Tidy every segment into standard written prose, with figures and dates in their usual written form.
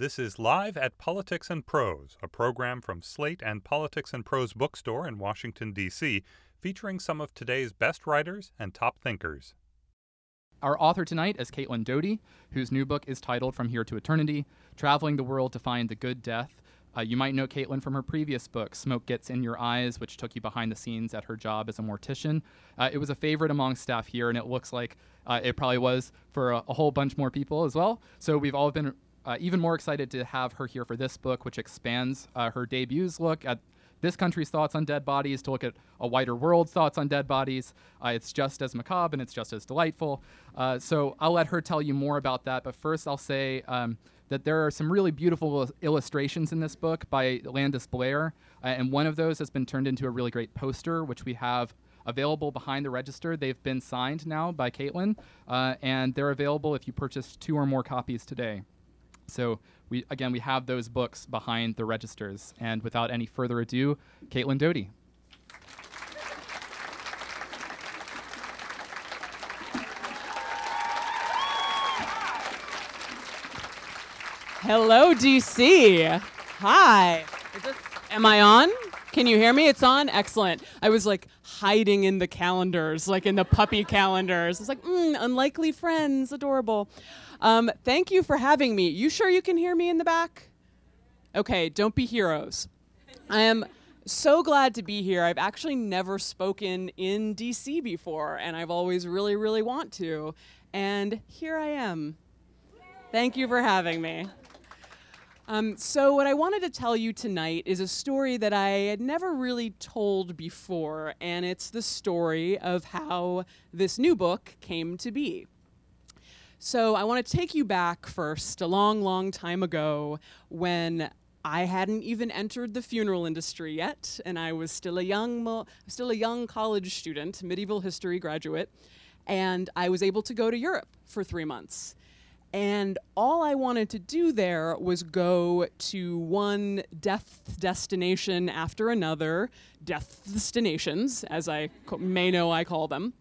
This is Live at Politics and Prose, a program from Slate and Politics and Prose bookstore in Washington, D.C., featuring some of today's best writers and top thinkers. Our author tonight is Caitlin Doughty, whose new book is titled From Here to Eternity, Traveling the World to Find the Good Death. You might know Caitlin from her previous book, Smoke Gets in Your Eyes, which took you behind the scenes at her job as a mortician. It was a favorite among staff here, and it looks like it probably was for a whole bunch more people as well. So we've all been even more excited to have her here for this book, which expands her debut's look at this country's thoughts on dead bodies to look at a wider world's thoughts on dead bodies. It's just as macabre and it's just as delightful. So I'll let her tell you more about that. But first I'll say that there are some really beautiful illustrations in this book by Landis Blair. And one of those has been turned into a really great poster, which we have available behind the register. They've been signed now by Caitlin, and they're available if you purchase 2 or more copies today. So we have those books behind the registers. And without any further ado, Caitlin Doughty. Hello, DC. Hi. Am I on? Can you hear me? It's on? Excellent. I was like hiding in the calendars, like in the puppy calendars. It's like, unlikely friends, adorable. Thank you for having me. You sure you can hear me in the back? Okay, don't be heroes. I am so glad to be here. I've actually never spoken in DC before, and I've always really, really want to. And here I am. Thank you for having me. So what I wanted to tell you tonight is a story that I had never really told before, and it's the story of how this new book came to be. So I want to take you back first, a long, long time ago, when I hadn't even entered the funeral industry yet, and I was still a young college student, medieval history graduate, and I was able to go to Europe for 3 months. And all I wanted to do there was go to one death destination after another, death destinations, as I may know I call them.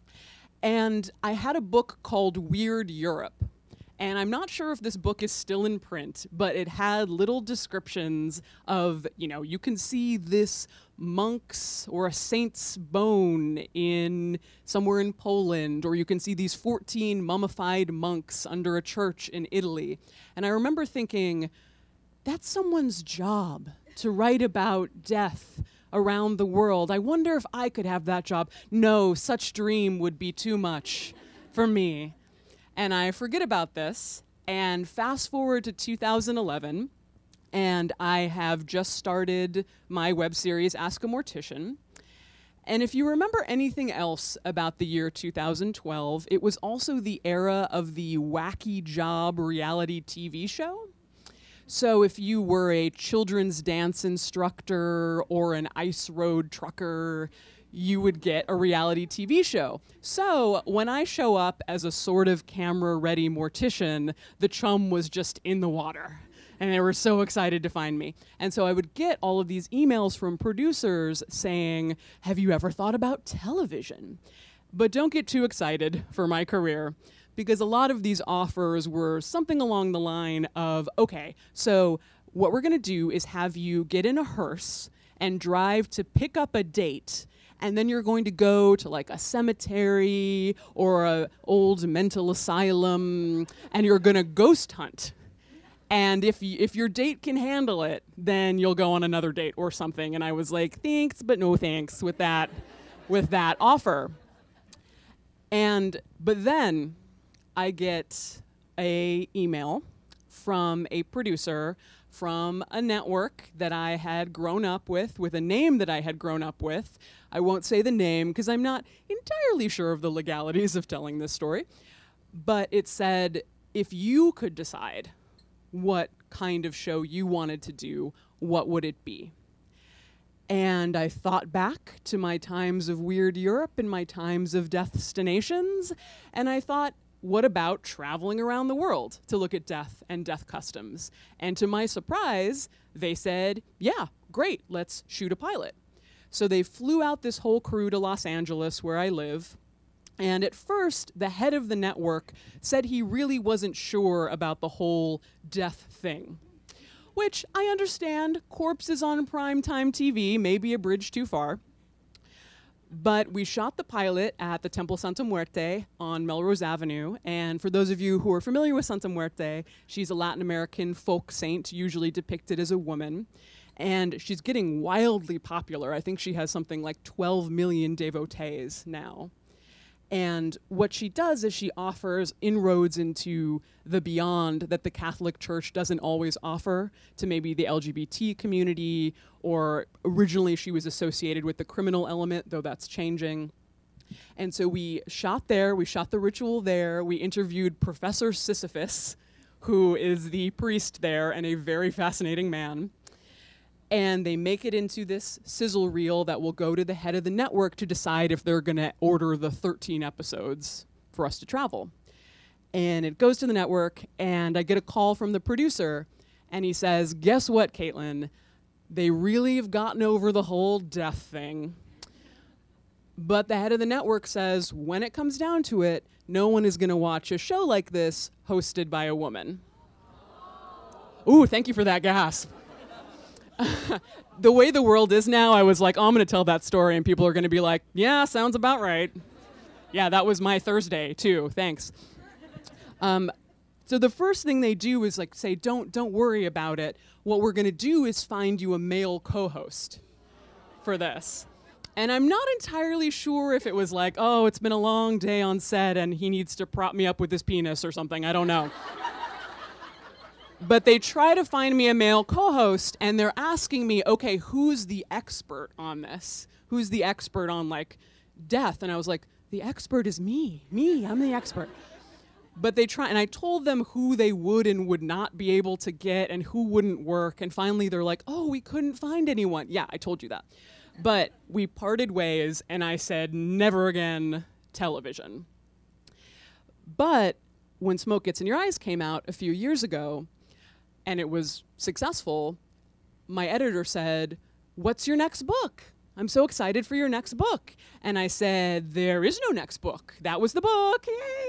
And I had a book called Weird Europe. And I'm not sure if this book is still in print, but it had little descriptions of, you can see this monk's or a saint's bone somewhere in Poland, or you can see these 14 mummified monks under a church in Italy. And I remember thinking, that's someone's job to write about death around the world. I wonder if I could have that job. No, such dream would be too much for me. And I forget about this, and fast forward to 2011, and I have just started my web series, Ask a Mortician. And if you remember anything else about the year 2012, it was also the era of the wacky job reality TV show. So if you were a children's dance instructor or an ice road trucker, you would get a reality TV show. So when I show up as a sort of camera-ready mortician, the chum was just in the water. And they were so excited to find me. And so I would get all of these emails from producers saying, have you ever thought about television? But don't get too excited for my career, because a lot of these offers were something along the line of, okay, so what we're going to do is have you get in a hearse and drive to pick up a date, and then you're going to go to like a cemetery or a old mental asylum, and you're going to ghost hunt. And if your date can handle it, then you'll go on another date or something. And I was like, thanks, but no thanks with that offer. But then I get a email from a producer from a network that I had grown up with a name that I had grown up with. I won't say the name because I'm not entirely sure of the legalities of telling this story. But it said, if you could decide what kind of show you wanted to do, what would it be? And I thought back to my times of Weird Europe and my times of death destinations, and I thought, what about traveling around the world to look at death and death customs? And to my surprise, they said, yeah, great, let's shoot a pilot. So they flew out this whole crew to Los Angeles, where I live, And at first, the head of the network said he really wasn't sure about the whole death thing. Which I understand, corpses on primetime TV may be a bridge too far. But we shot the pilot at the Temple Santa Muerte on Melrose Avenue. And for those of you who are familiar with Santa Muerte, she's a Latin American folk saint, usually depicted as a woman. And she's getting wildly popular. I think she has something like 12 million devotees now. And what she does is she offers inroads into the beyond that the Catholic Church doesn't always offer to maybe the LGBT community, or originally she was associated with the criminal element, though that's changing. And so we shot there, we shot the ritual there, we interviewed Professor Sisyphus, who is the priest there and a very fascinating man. And they make it into this sizzle reel that will go to the head of the network to decide if they're going to order the 13 episodes for us to travel. And it goes to the network, and I get a call from the producer, and he says, guess what, Caitlin? They really have gotten over the whole death thing. But the head of the network says, when it comes down to it, no one is going to watch a show like this hosted by a woman. Ooh, thank you for that gasp. The way the world is now, I was like, oh, I'm going to tell that story, and people are going to be like, yeah, sounds about right. Yeah, that was my Thursday, too. Thanks. So the first thing they do is like say, don't worry about it. What we're going to do is find you a male co-host for this. And I'm not entirely sure if it was like, oh, it's been a long day on set, and he needs to prop me up with his penis or something. I don't know. But they try to find me a male co-host, and they're asking me, okay, who's the expert on this? Who's the expert on, like, death? And I was like, the expert is me. I'm the expert. But they try, and I told them who they would and would not be able to get and who wouldn't work. And finally, they're like, oh, we couldn't find anyone. Yeah, I told you that. But we parted ways, and I said, never again television. But when Smoke Gets in Your Eyes came out a few years ago, and it was successful, my editor said, what's your next book? I'm so excited for your next book. And I said, there is no next book. That was the book.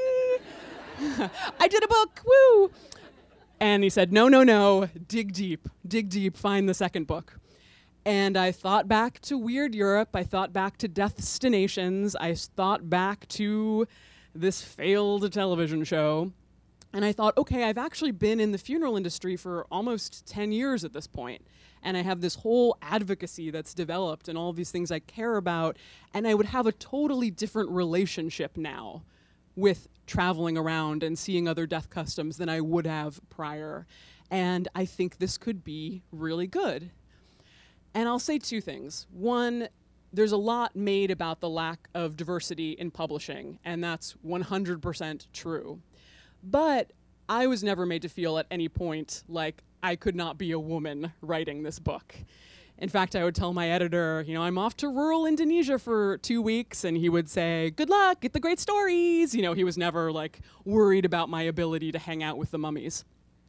Yay! I did a book. Woo! And he said, no, dig deep, find the second book. And I thought back to Weird Europe. I thought back to Deathstinations. I thought back to this failed television show. And I thought, okay, I've actually been in the funeral industry for almost 10 years at this point. And I have this whole advocacy that's developed and all of these things I care about. And I would have a totally different relationship now with traveling around and seeing other death customs than I would have prior. And I think this could be really good. And I'll say two things. One, there's a lot made about the lack of diversity in publishing, and that's 100% true. But I was never made to feel at any point like I could not be a woman writing this book. In fact, I would tell my editor, I'm off to rural Indonesia for 2 weeks, and he would say, good luck, get the great stories. He was never worried about my ability to hang out with the mummies.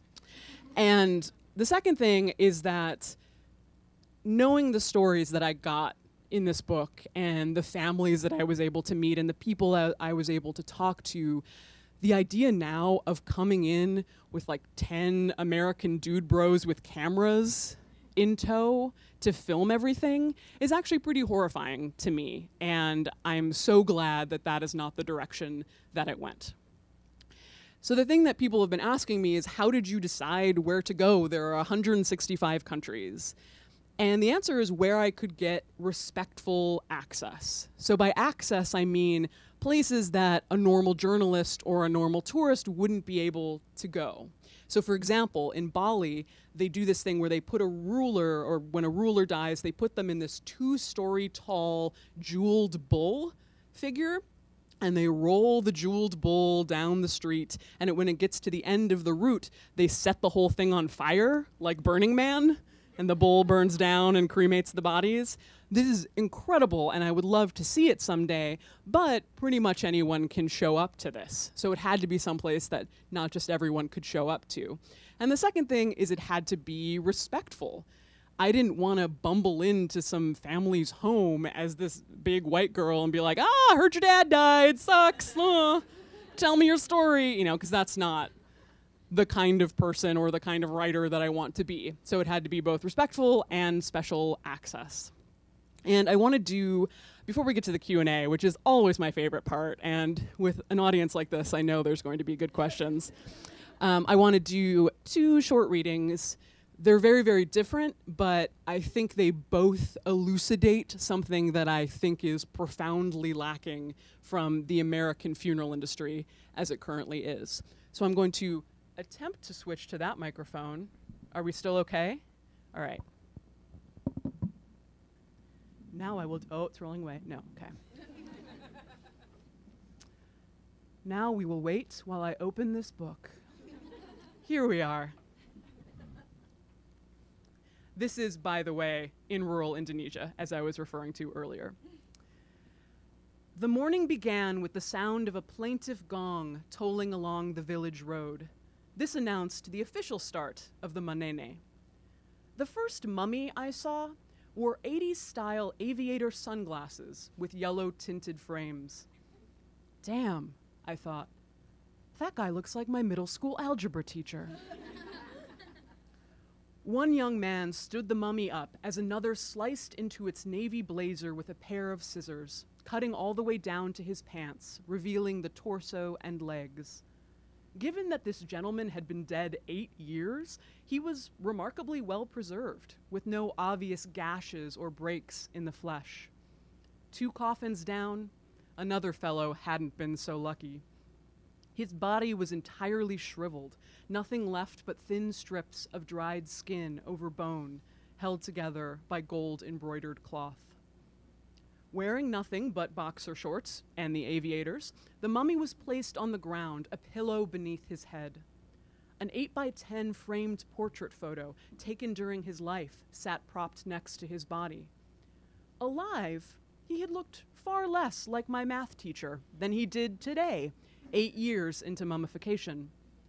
And the second thing is that knowing the stories that I got in this book and the families that I was able to meet and the people that I was able to talk to, the idea now of coming in with 10 American dude bros with cameras in tow to film everything is actually pretty horrifying to me. And I'm so glad that that is not the direction that it went. So the thing that people have been asking me is, how did you decide where to go? There are 165 countries. And the answer is where I could get respectful access. So by access, I mean places that a normal journalist or a normal tourist wouldn't be able to go. So for example, in Bali, they do this thing where they put a ruler, or when a ruler dies, they put them in this 2-story tall jeweled bull figure, and they roll the jeweled bull down the street, and when it gets to the end of the route, they set the whole thing on fire, like Burning Man, and the bull burns down and cremates the bodies. This is incredible, and I would love to see it someday, but pretty much anyone can show up to this. So it had to be someplace that not just everyone could show up to. And the second thing is it had to be respectful. I didn't want to bumble into some family's home as this big white girl and be like, I heard your dad died, sucks, tell me your story, because that's not the kind of person or the kind of writer that I want to be. So it had to be both respectful and special access. And I want to do, before we get to the Q&A, which is always my favorite part, and with an audience like this, I know there's going to be good questions. I want to do 2 short readings. They're very, very different, but I think they both elucidate something that I think is profoundly lacking from the American funeral industry as it currently is. So I'm going to attempt to switch to that microphone. Are we still okay? All right. Now I will, it's rolling away. No, okay. Now we will wait while I open this book. Here we are. This is, by the way, in rural Indonesia, as I was referring to earlier. The morning began with the sound of a plaintive gong tolling along the village road. This announced the official start of the manene. The first mummy I saw wore 80s-style aviator sunglasses with yellow-tinted frames. Damn, I thought. That guy looks like my middle school algebra teacher. One young man stood the mummy up as another sliced into its navy blazer with a pair of scissors, cutting all the way down to his pants, revealing the torso and legs. Given that this gentleman had been dead 8 years, he was remarkably well preserved, with no obvious gashes or breaks in the flesh. 2 coffins down, another fellow hadn't been so lucky. His body was entirely shriveled, nothing left but thin strips of dried skin over bone, held together by gold-embroidered cloth. Wearing nothing but boxer shorts and the aviators, the mummy was placed on the ground, a pillow beneath his head. An 8x10 framed portrait photo taken during his life sat propped next to his body. Alive, he had looked far less like my math teacher than he did today, 8 years into mummification.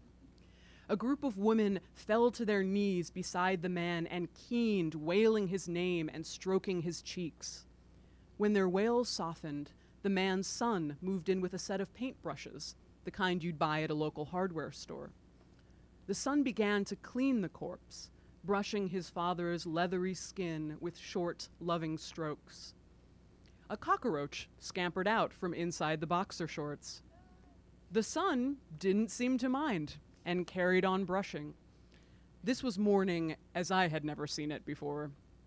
A group of women fell to their knees beside the man and keened, wailing his name and stroking his cheeks. When their wails softened, the man's son moved in with a set of paintbrushes, the kind you'd buy at a local hardware store. The son began to clean the corpse, brushing his father's leathery skin with short, loving strokes. A cockroach scampered out from inside the boxer shorts. The son didn't seem to mind and carried on brushing. This was mourning as I had never seen it before.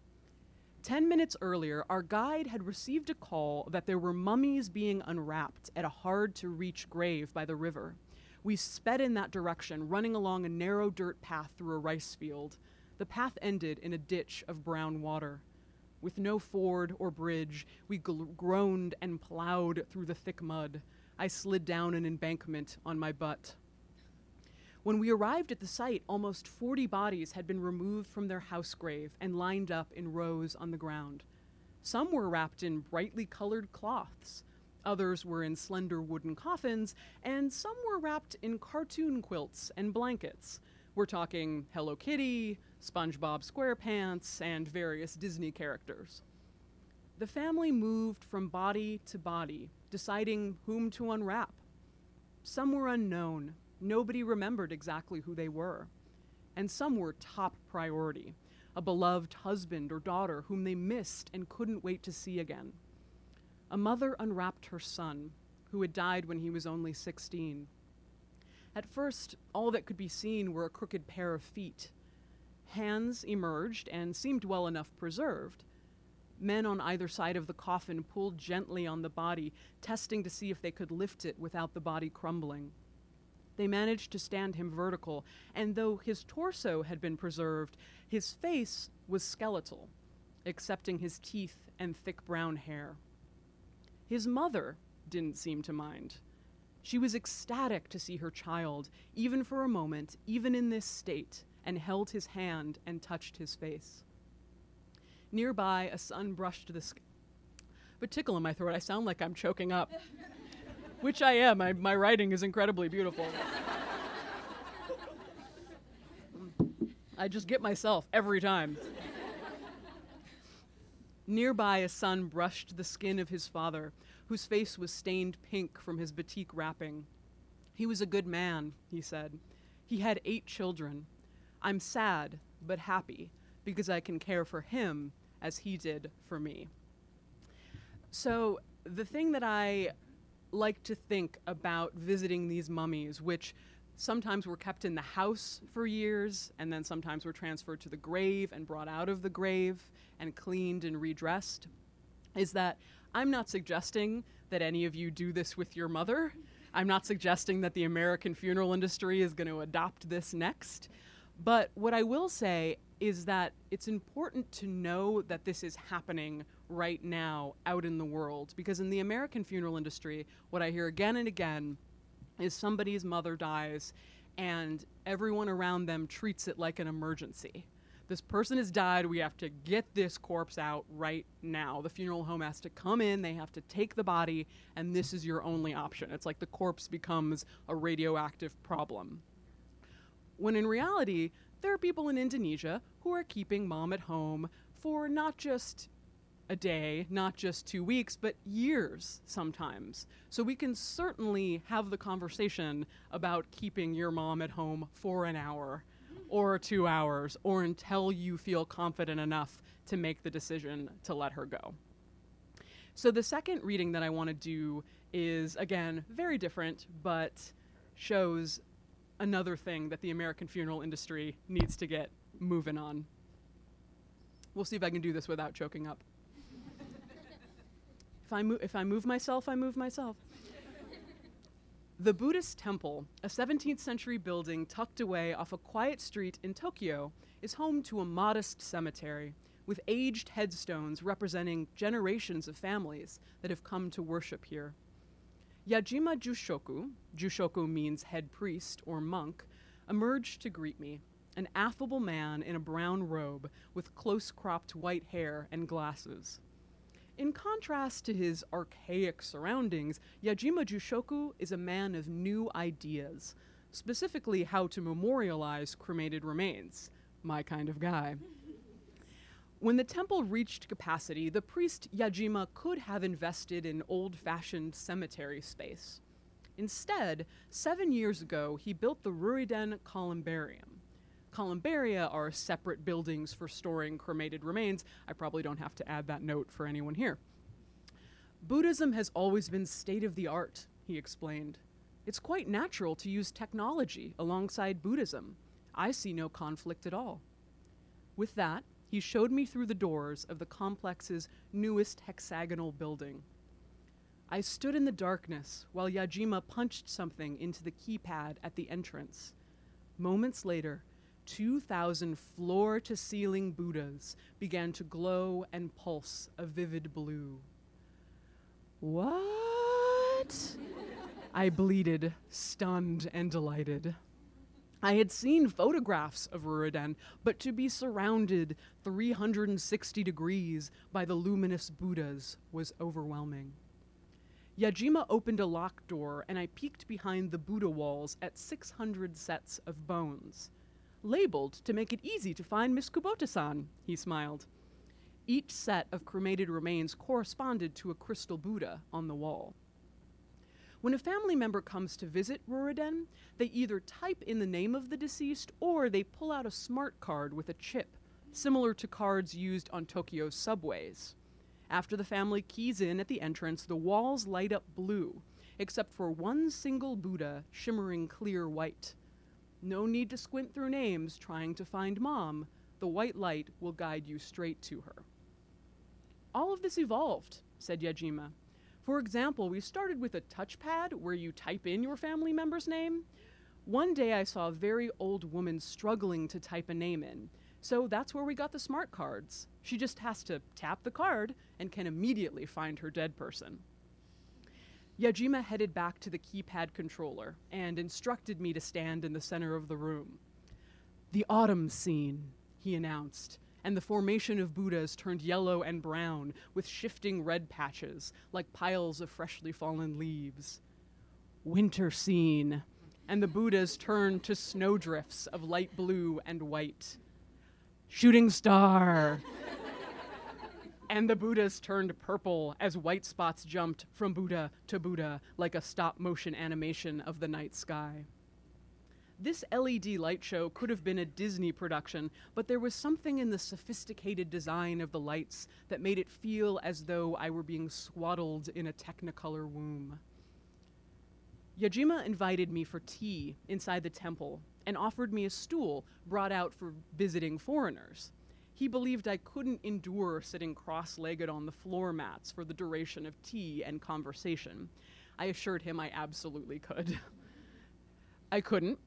10 minutes earlier, our guide had received a call that there were mummies being unwrapped at a hard-to-reach grave by the river. We sped in that direction, running along a narrow dirt path through a rice field. The path ended in a ditch of brown water. With no ford or bridge, we groaned and plowed through the thick mud. I slid down an embankment on my butt. When we arrived at the site, almost 40 bodies had been removed from their house grave and lined up in rows on the ground. Some were wrapped in brightly colored cloths. Others were in slender wooden coffins, and some were wrapped in cartoon quilts and blankets. We're talking Hello Kitty, SpongeBob SquarePants, and various Disney characters. The family moved from body to body, deciding whom to unwrap. Some were unknown. Nobody remembered exactly who they were. And some were top priority, a beloved husband or daughter whom they missed and couldn't wait to see again. A mother unwrapped her son, who had died when he was only 16. At first, all that could be seen were a crooked pair of feet. Hands emerged and seemed well enough preserved. Men on either side of the coffin pulled gently on the body, testing to see if they could lift it without the body crumbling. They managed to stand him vertical, and though his torso had been preserved, his face was skeletal, excepting his teeth and thick brown hair. His mother didn't seem to mind. She was ecstatic to see her child, even for a moment, even in this state, and held his hand and touched his face. Nearby, a son brushed the skin. But tickle in my throat, I sound like I'm choking up. Which I am. My writing is incredibly beautiful. I just get myself every time. Nearby, a son brushed the skin of his father, whose face was stained pink from his batik wrapping. He was a good man, he said. He had 8 children. I'm sad, but happy, because I can care for him as he did for me. So the thing that I like to think about visiting these mummies, which sometimes were kept in the house for years, and then sometimes were transferred to the grave and brought out of the grave and cleaned and redressed, is that I'm not suggesting that any of you do this with your mother. I'm not suggesting that the American funeral industry is going to adopt this next. But what I will say is that it's important to know that this is happening right now out in the world, because in the American funeral industry, what I hear again and again is somebody's mother dies and everyone around them treats it like an emergency. This person has died, we have to get this corpse out right now. The funeral home has to come in, they have to take the body, and this is your only option. It's like the corpse becomes a radioactive problem. When in reality, there are people in Indonesia who are keeping mom at home for not just a day, not just 2 weeks, but years sometimes. So we can certainly have the conversation about keeping your mom at home for an hour or 2 hours, or until you feel confident enough to make the decision to let her go. So the second reading that I want to do is, again, very different, but shows another thing that the American funeral industry needs to get moving on. We'll see if I can do this without choking up. If I move myself, I move myself. The Buddhist temple, a 17th century building tucked away off a quiet street in Tokyo, is home to a modest cemetery with aged headstones representing generations of families that have come to worship here. Yajima Jushoku means head priest or monk, emerged to greet me, an affable man in a brown robe with close-cropped white hair and glasses. In contrast to his archaic surroundings, Yajima Jushoku is a man of new ideas, specifically how to memorialize cremated remains. My kind of guy. When the temple reached capacity, the priest Yajima could have invested in old-fashioned cemetery space. Instead, 7 years ago, he built the Ruriden Columbarium. Columbaria are separate buildings for storing cremated remains. I probably don't have to add that note for anyone here. Buddhism has always been state-of-the-art, he explained. It's quite natural to use technology alongside Buddhism. I see no conflict at all. With that, he showed me through the doors of the complex's newest hexagonal building. I stood in the darkness while Yajima punched something into the keypad at the entrance. Moments later, 2,000 floor-to-ceiling Buddhas began to glow and pulse a vivid blue. What? I bleated, stunned and delighted. I had seen photographs of Ruriden, but to be surrounded 360 degrees by the luminous Buddhas was overwhelming. Yajima opened a locked door, and I peeked behind the Buddha walls at 600 sets of bones. Labeled to make it easy to find Miss Kubota-san, he smiled. Each set of cremated remains corresponded to a crystal Buddha on the wall. When a family member comes to visit Ruriden, they either type in the name of the deceased or they pull out a smart card with a chip, similar to cards used on Tokyo's subways. After the family keys in at the entrance, the walls light up blue, except for one single Buddha shimmering clear white. No need to squint through names trying to find Mom. The white light will guide you straight to her. All of this evolved, said Yajima. For example, we started with a touchpad where you type in your family member's name. One day I saw a very old woman struggling to type a name in, so that's where we got the smart cards. She just has to tap the card and can immediately find her dead person. Yajima headed back to the keypad controller and instructed me to stand in the center of the room. The autumn scene, he announced, and the formation of Buddhas turned yellow and brown with shifting red patches like piles of freshly fallen leaves. Winter scene, and the Buddhas turned to snowdrifts of light blue and white. Shooting star. And the Buddhas turned purple as white spots jumped from Buddha to Buddha like a stop-motion animation of the night sky. This LED light show could have been a Disney production, but there was something in the sophisticated design of the lights that made it feel as though I were being swaddled in a Technicolor womb. Yajima invited me for tea inside the temple and offered me a stool brought out for visiting foreigners. He believed I couldn't endure sitting cross-legged on the floor mats for the duration of tea and conversation. I assured him I absolutely could. I couldn't.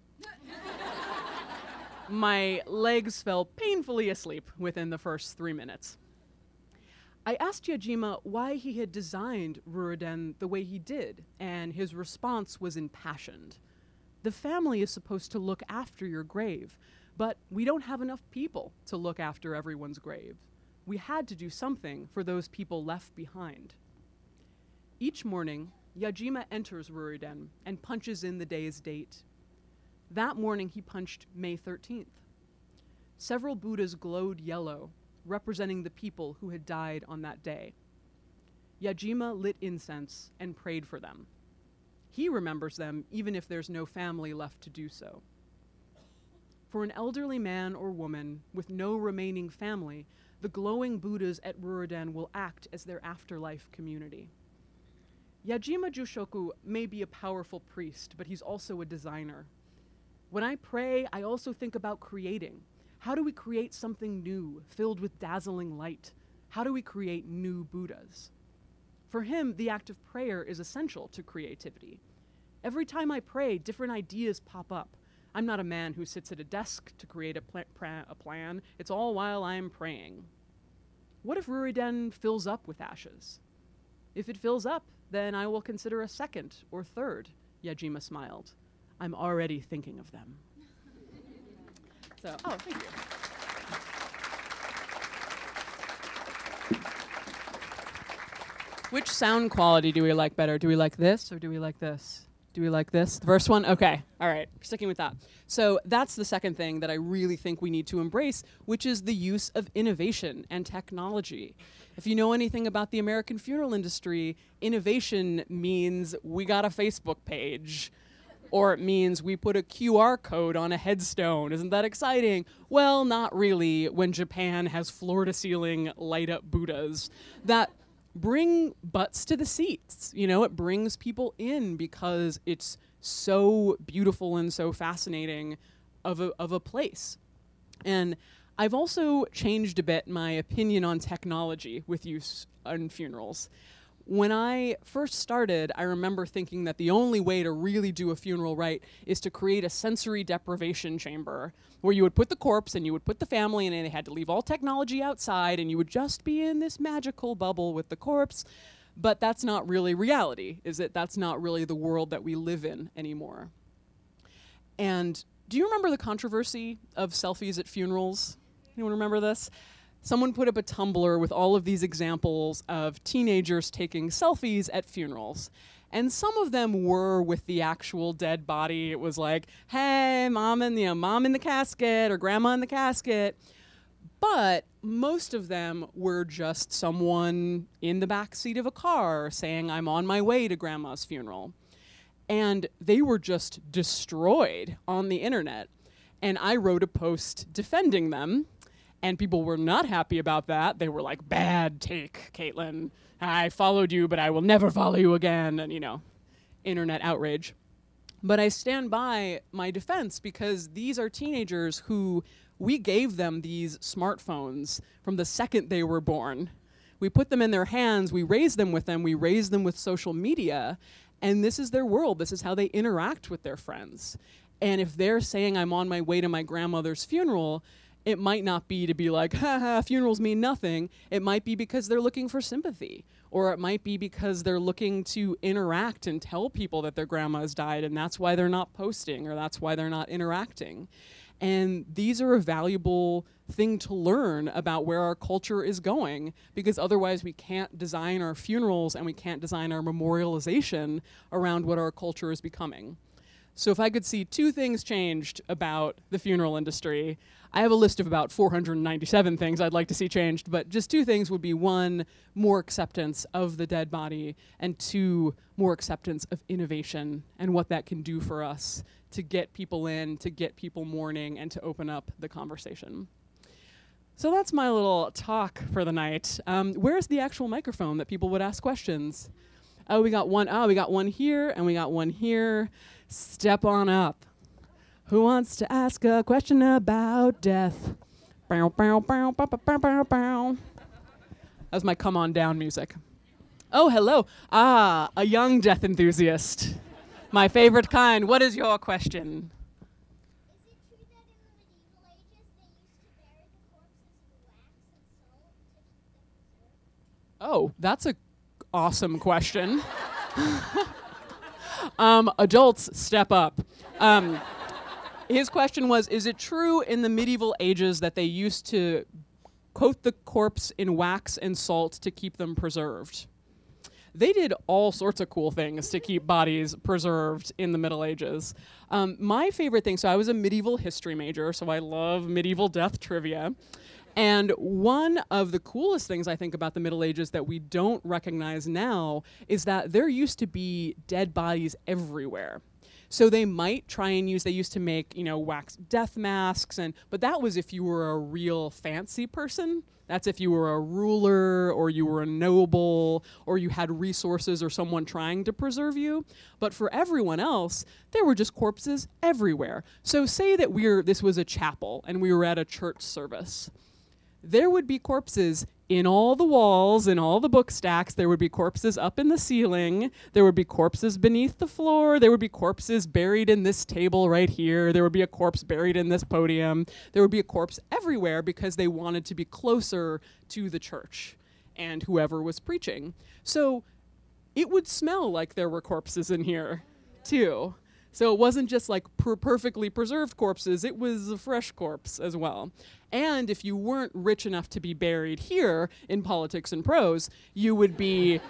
My legs fell painfully asleep within the first 3 minutes. I asked Yajima why he had designed Ruriden the way he did, and his response was impassioned. The family is supposed to look after your grave, but we don't have enough people to look after everyone's grave. We had to do something for those people left behind. Each morning, Yajima enters Ruriden and punches in the day's date. That morning, he punched May 13th. Several Buddhas glowed yellow, representing the people who had died on that day. Yajima lit incense and prayed for them. He remembers them even if there's no family left to do so. For an elderly man or woman with no remaining family, the glowing Buddhas at Ruriden will act as their afterlife community. Yajima Jushoku may be a powerful priest, but he's also a designer. When I pray, I also think about creating. How do we create something new, filled with dazzling light? How do we create new Buddhas? For him, the act of prayer is essential to creativity. Every time I pray, different ideas pop up. I'm not a man who sits at a desk to create a plan. It's all while I'm praying. What if Ruriden fills up with ashes? If it fills up, then I will consider a second or third, Yajima smiled. I'm already thinking of them. So, thank you. Which sound quality do we like better? Do we like this or do we like this? Do we like this? The first one? Okay. All right. Sticking with that. So that's the second thing that I really think we need to embrace, which is the use of innovation and technology. If you know anything about the American funeral industry, innovation means we got a Facebook page. Or it means we put a QR code on a headstone. Isn't that exciting? Well, not really when Japan has floor-to-ceiling light-up Buddhas that bring butts to the seats. You know, it brings people in because it's so beautiful and so fascinating of a place. And I've also changed a bit my opinion on technology with use on funerals. When I first started, I remember thinking that the only way to really do a funeral right is to create a sensory deprivation chamber where you would put the corpse and you would put the family in and they had to leave all technology outside and you would just be in this magical bubble with the corpse. But that's not really reality, is it? That's not really the world that we live in anymore. And do you remember the controversy of selfies at funerals? Anyone remember this? Someone put up a Tumblr with all of these examples of teenagers taking selfies at funerals. And some of them were with the actual dead body. It was like, hey, mom in the casket or grandma in the casket. But most of them were just someone in the back seat of a car saying, I'm on my way to grandma's funeral. And they were just destroyed on the internet. And I wrote a post defending them. And people were not happy about that. They were like, bad take, Caitlin. I followed you, but I will never follow you again. And, you know, internet outrage. But I stand by my defense because these are teenagers who we gave them these smartphones from the second they were born. We put them in their hands. We raised them with them. We raised them with social media. And this is their world. This is how they interact with their friends. And if they're saying, I'm on my way to my grandmother's funeral, it might not be to be like, haha, funerals mean nothing. It might be because they're looking for sympathy. Or it might be because they're looking to interact and tell people that their grandma has died, and that's why they're not posting, or that's why they're not interacting. And these are a valuable thing to learn about where our culture is going, because otherwise we can't design our funerals and we can't design our memorialization around what our culture is becoming. So if I could see two things changed about the funeral industry, I have a list of about 497 things I'd like to see changed, but just two things would be: one, more acceptance of the dead body, and two, more acceptance of innovation and what that can do for us to get people in, to get people mourning, and to open up the conversation. So that's my little talk for the night. Where's the actual microphone that people would ask questions? Oh, we got one. Oh, we got one here, and we got one here. Step on up. Who wants to ask a question about death? Bow, bow, bow, bow, bow, bow, bow, bow. That's my come on down music. Oh, hello. Ah, a young death enthusiast. My favorite kind. What is your question? Is it true that in the medieval ages they used to bury the corpses in wax and salt to keep them preserved? Oh, that's a awesome question. Adults, step up. His question was, is it true in the medieval ages that they used to coat the corpse in wax and salt to keep them preserved? They did all sorts of cool things to keep bodies preserved in the Middle Ages. My favorite thing, so I was a medieval history major, so I love medieval death trivia. And one of the coolest things I think about the Middle Ages that we don't recognize now is that there used to be dead bodies everywhere. So they might try and they used to make, wax death masks, but that was if you were a real fancy person. That's if you were a ruler or you were a noble or you had resources or someone trying to preserve you. But for everyone else, there were just corpses everywhere. So say that this was a chapel and we were at a church service. There would be corpses in all the walls, in all the book stacks. There would be corpses up in the ceiling. There would be corpses beneath the floor. There would be corpses buried in this table right here. There would be a corpse buried in this podium. There would be a corpse everywhere because they wanted to be closer to the church and whoever was preaching. So it would smell like there were corpses in here, too. So it wasn't just like perfectly preserved corpses, it was a fresh corpse as well. And if you weren't rich enough to be buried here in Politics and Prose, you would be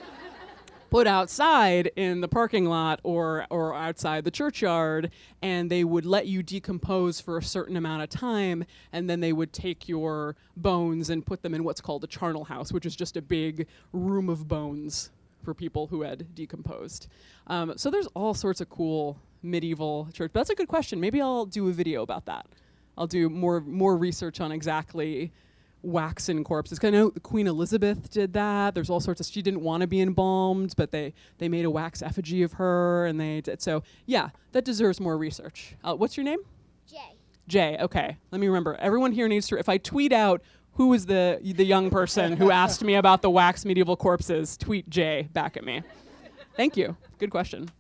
put outside in the parking lot or outside the churchyard, and they would let you decompose for a certain amount of time, and then they would take your bones and put them in what's called a charnel house, which is just a big room of bones for people who had decomposed. So there's all sorts of cool medieval church. But that's a good question. Maybe I'll do a video about that. I'll do more research on exactly waxen corpses. 'Cause I know Queen Elizabeth did that. There's all sorts of. She didn't want to be embalmed, but they made a wax effigy of her, and they did. So yeah, that deserves more research. What's your name? Jay. Jay. Okay. Let me remember. Everyone here needs to. If I tweet out who was the young person who asked me about the wax medieval corpses, tweet Jay back at me. Thank you. Good question.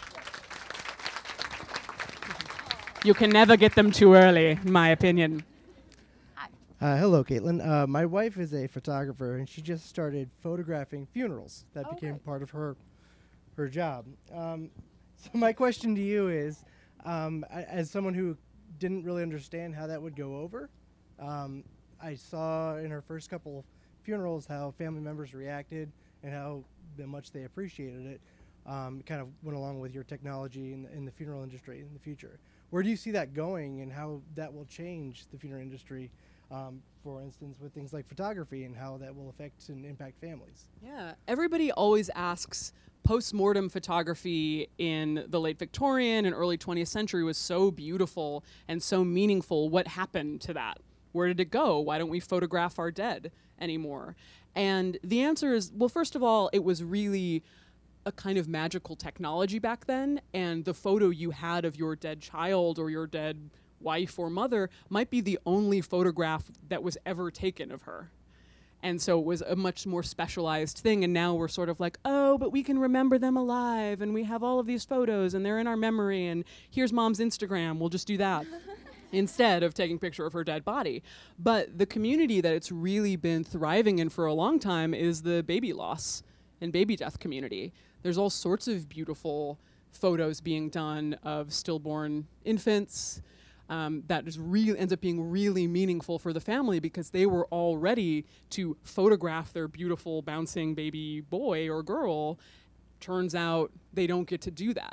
You can never get them too early, in my opinion. Hello, Caitlin. My wife is a photographer, and she just started photographing funerals. That became part of her job. So my question to you is, as someone who didn't really understand how that would go over, I saw in her first couple of funerals how family members reacted and how much they appreciated it. Kind of went along with your technology in the funeral industry in the future. Where do you see that going, and how that will change the funeral industry, for instance, with things like photography and how that will affect and impact families? Yeah, everybody always asks, post-mortem photography in the late Victorian and early 20th century was so beautiful and so meaningful. What happened to that? Where did it go? Why don't we photograph our dead anymore? And the answer is, well, first of all, it was really a kind of magical technology back then, and the photo you had of your dead child or your dead wife or mother might be the only photograph that was ever taken of her. And so it was a much more specialized thing, and now we're sort of like, oh, but we can remember them alive, and we have all of these photos, and they're in our memory, and here's mom's Instagram, we'll just do that. Instead of taking a picture of her dead body. But the community that it's really been thriving in for a long time is the baby loss and baby death community. There's all sorts of beautiful photos being done of stillborn infants that is really ends up being really meaningful for the family because they were all ready to photograph their beautiful bouncing baby boy or girl. Turns out they don't get to do that.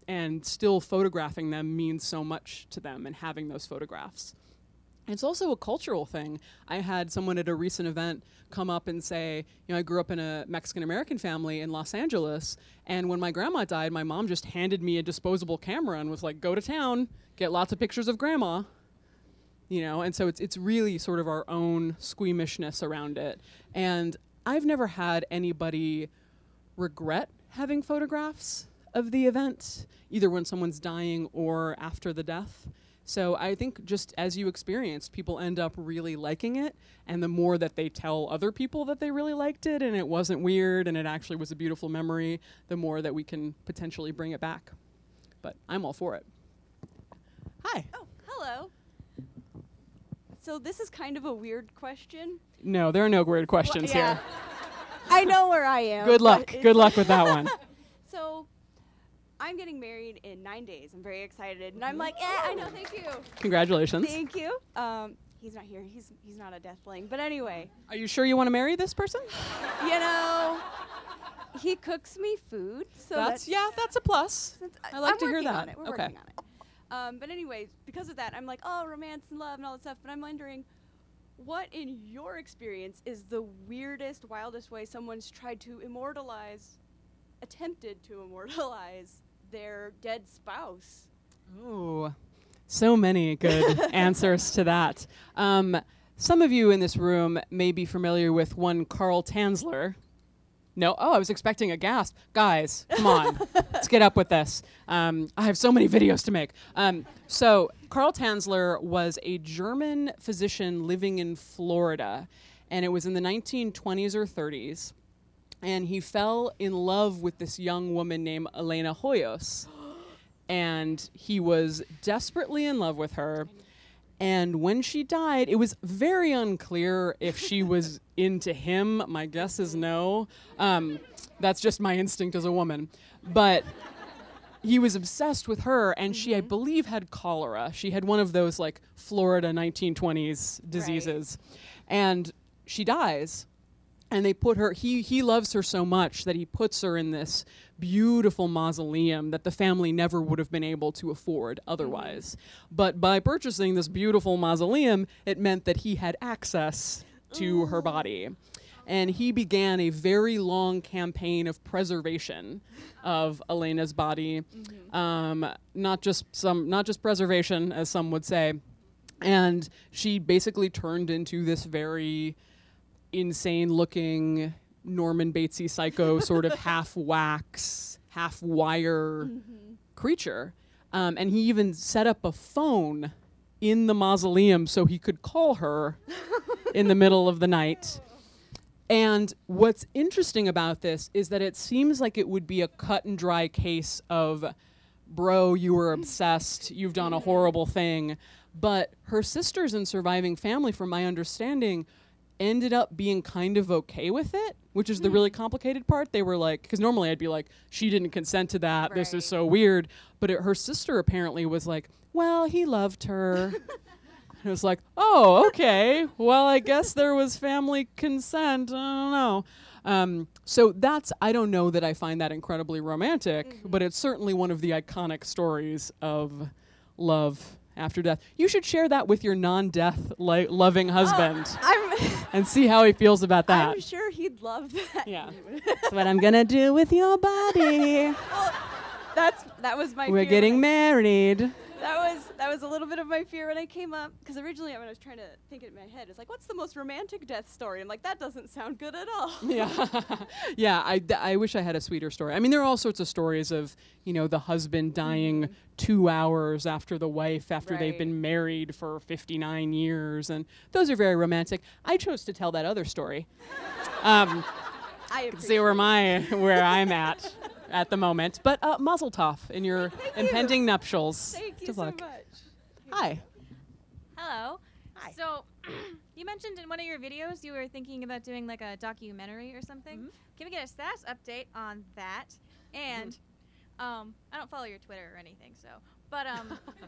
and still photographing them means so much to them and having those photographs. It's also a cultural thing. I had someone at a recent event come up and say, I grew up in a Mexican-American family in Los Angeles, and when my grandma died, my mom just handed me a disposable camera and was like, go to town, get lots of pictures of grandma. And so it's really sort of our own squeamishness around it. And I've never had anybody regret having photographs of the event, either when someone's dying or after the death. So I think just as you experienced, people end up really liking it, and the more that they tell other people that they really liked it and it wasn't weird and it actually was a beautiful memory, the more that we can potentially bring it back. But I'm all for it. Hi. Oh, hello. So this is kind of a weird question. No, there are no weird questions here. I know where I am. Good luck. Good luck with that one. So I'm getting married in 9 days. I'm very excited. And I'm like, I know, thank you. Congratulations. Thank you. He's not here. He's not a deathling. But anyway. Are you sure you want to marry this person? He cooks me food. So that's a plus. I like to hear that. We're working on it. But anyways, because of that, I'm like, romance and love and all that stuff. But I'm wondering, what in your experience is the weirdest, wildest way someone's tried to attempted to immortalize their dead spouse? Ooh, so many good answers to that. Some of you in this room may be familiar with one Carl Tanzler. No? Oh, I was expecting a gasp. Guys, come on. Let's get up with this. I have so many videos to make. So Carl Tanzler was a German physician living in Florida, and it was in the 1920s or 30s. And he fell in love with this young woman named Elena Hoyos. And he was desperately in love with her. And when she died, it was very unclear if she was into him. My guess is no. That's just my instinct as a woman. But he was obsessed with her, and she, I believe, had cholera. She had one of those, like, Florida 1920s diseases. Right. And she dies. And they put her, he loves her so much that he puts her in this beautiful mausoleum that the family never would have been able to afford otherwise. But by purchasing this beautiful mausoleum, it meant that he had access to her body. And he began a very long campaign of preservation of Elena's body. Not just preservation, as some would say. And she basically turned into this very insane-looking Norman Batesy psycho sort of half-wax, half-wire creature. And he even set up a phone in the mausoleum so he could call her in the middle of the night. And what's interesting about this is that it seems like it would be a cut-and-dry case of, bro, you were obsessed, you've done a horrible thing. But her sisters and surviving family, from my understanding, ended up being kind of okay with it, which is the really complicated part. They were like, because normally I'd be like, she didn't consent to that, this is so weird. But her sister apparently was like, well, he loved her. It was like, oh, okay. Well, I guess there was family consent. I don't know. So I don't know that I find that incredibly romantic, but it's certainly one of the iconic stories of love after death. You should share that with your non-death loving husband and see how he feels about that. I'm sure he'd love that. Yeah. That's what I'm going to do with your body. Well, that was my We're fear. getting married. That was a little bit of my fear when I came up, because originally when I was trying to think it in my head, it's like, what's the most romantic death story? I'm like, that doesn't sound good at all. Yeah. I wish I had a sweeter story. I mean, there are all sorts of stories of, the husband dying 2 hours after the wife, after they've been married for 59 years, and those are very romantic. I chose to tell that other story. I see where I'm at the moment. But mazel tov in your impending nuptials. Thank you so much. Hi. Hello. Hi. So, you mentioned in one of your videos you were thinking about doing like a documentary or something. Can we get a status update on that? And I don't follow your Twitter or anything, but I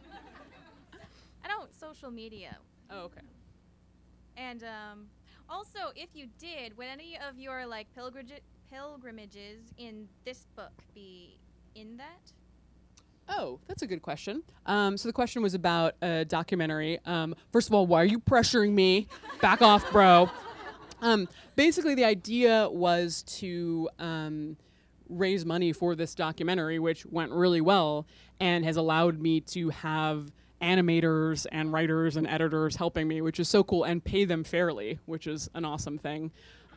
don't social media. Oh, okay. And also, if you did, would any of your like pilgrimages in this book be in that? Oh, that's a good question. So the question was about a documentary. First of all, why are you pressuring me? Back off, bro. Basically, the idea was to raise money for this documentary, which went really well and has allowed me to have animators and writers and editors helping me, which is so cool, and pay them fairly, which is an awesome thing.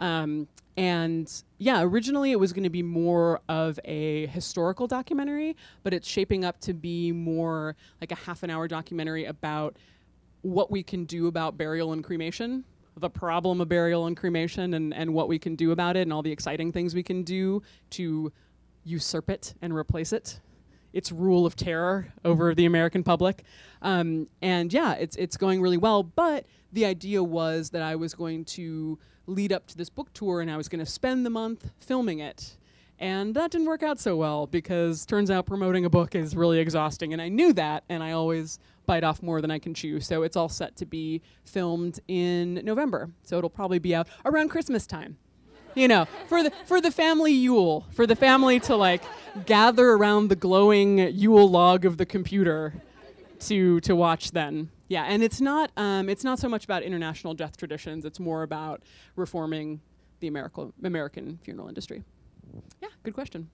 And yeah, originally it was going to be more of a historical documentary, but it's shaping up to be more like a half-an-hour documentary about what we can do about burial and cremation, the problem of burial and cremation, and what we can do about it, and all the exciting things we can do to usurp it and replace it. Its rule of terror over the American public. And yeah, it's going really well, but the idea was that I was going to lead up to this book tour and I was going to spend the month filming it. And that didn't work out so well because turns out promoting a book is really exhausting, and I knew that, and I always bite off more than I can chew. So it's all set to be filmed in November. So it'll probably be out around Christmas time. You know, for the family Yule, for the family to like gather around the glowing Yule log of the computer to watch then. Yeah, and it's not so much about international death traditions. It's more about reforming the American funeral industry. Yeah, good question.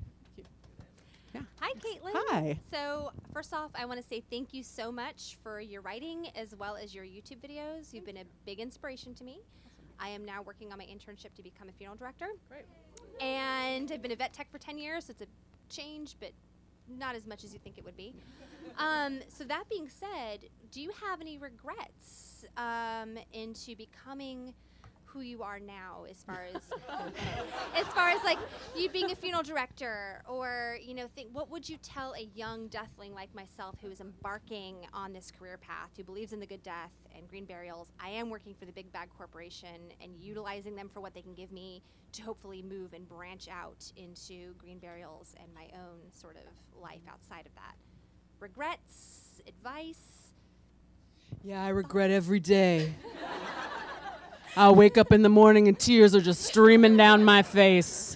Yeah. Hi, Caitlin. Hi. So first off, I want to say thank you so much for your writing as well as your YouTube videos. You've been a big inspiration to me. I am now working on my internship to become a funeral director. Great. And I've been a vet tech for 10 years, so it's a change, but not as much as you think it would be. So that being said, do you have any regrets into becoming who you are now, as far as like you being a funeral director, or what would you tell a young deathling like myself who is embarking on this career path, who believes in the good death and green burials? I am working for the big bag corporation and utilizing them for what they can give me to hopefully move and branch out into green burials and my own sort of life outside of that. Regrets, advice? Yeah, I regret every day. I'll wake up in the morning and tears are just streaming down my face.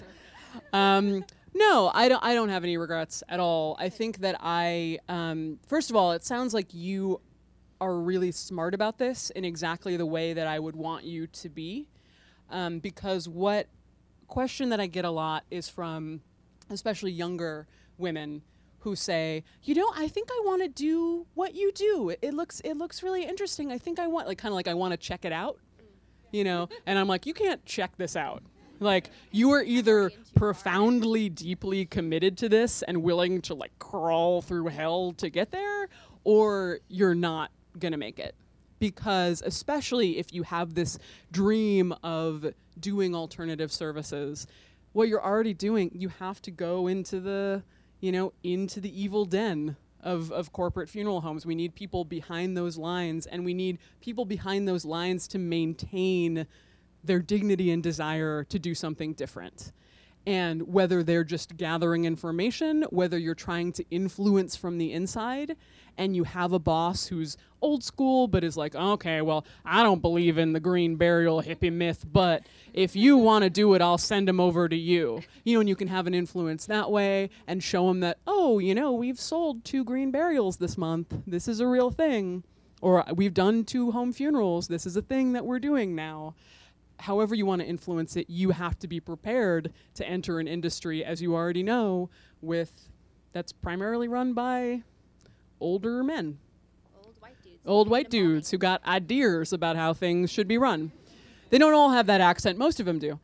No, I don't have any regrets at all. I think that first of all, it sounds like you are really smart about this in exactly the way that I would want you to be. Because what question that I get a lot is from especially younger women who say, I think I want to do what you do. It looks really interesting. I think I want, I want to check it out. And I'm like, you can't check this out. Like, you are either profoundly, deeply committed to this and willing to crawl through hell to get there, or you're not gonna make it. Because especially if you have this dream of doing alternative services, what you're already doing, you have to go into the evil den of corporate funeral homes. We need people behind those lines, and we need people behind those lines to maintain their dignity and desire to do something different. And whether they're just gathering information, whether you're trying to influence from the inside, and you have a boss who's old school but is like, okay, well, I don't believe in the green burial hippie myth, but if you want to do it, I'll send them over to you. And you can have an influence that way and show them that, we've sold 2 green burials this month. This is a real thing. Or we've done 2 home funerals. This is a thing that we're doing now. However you want to influence it, you have to be prepared to enter an industry, as you already know, that's primarily run by older men. Old white dudes who got ideas about how things should be run. They don't all have that accent. Most of them do.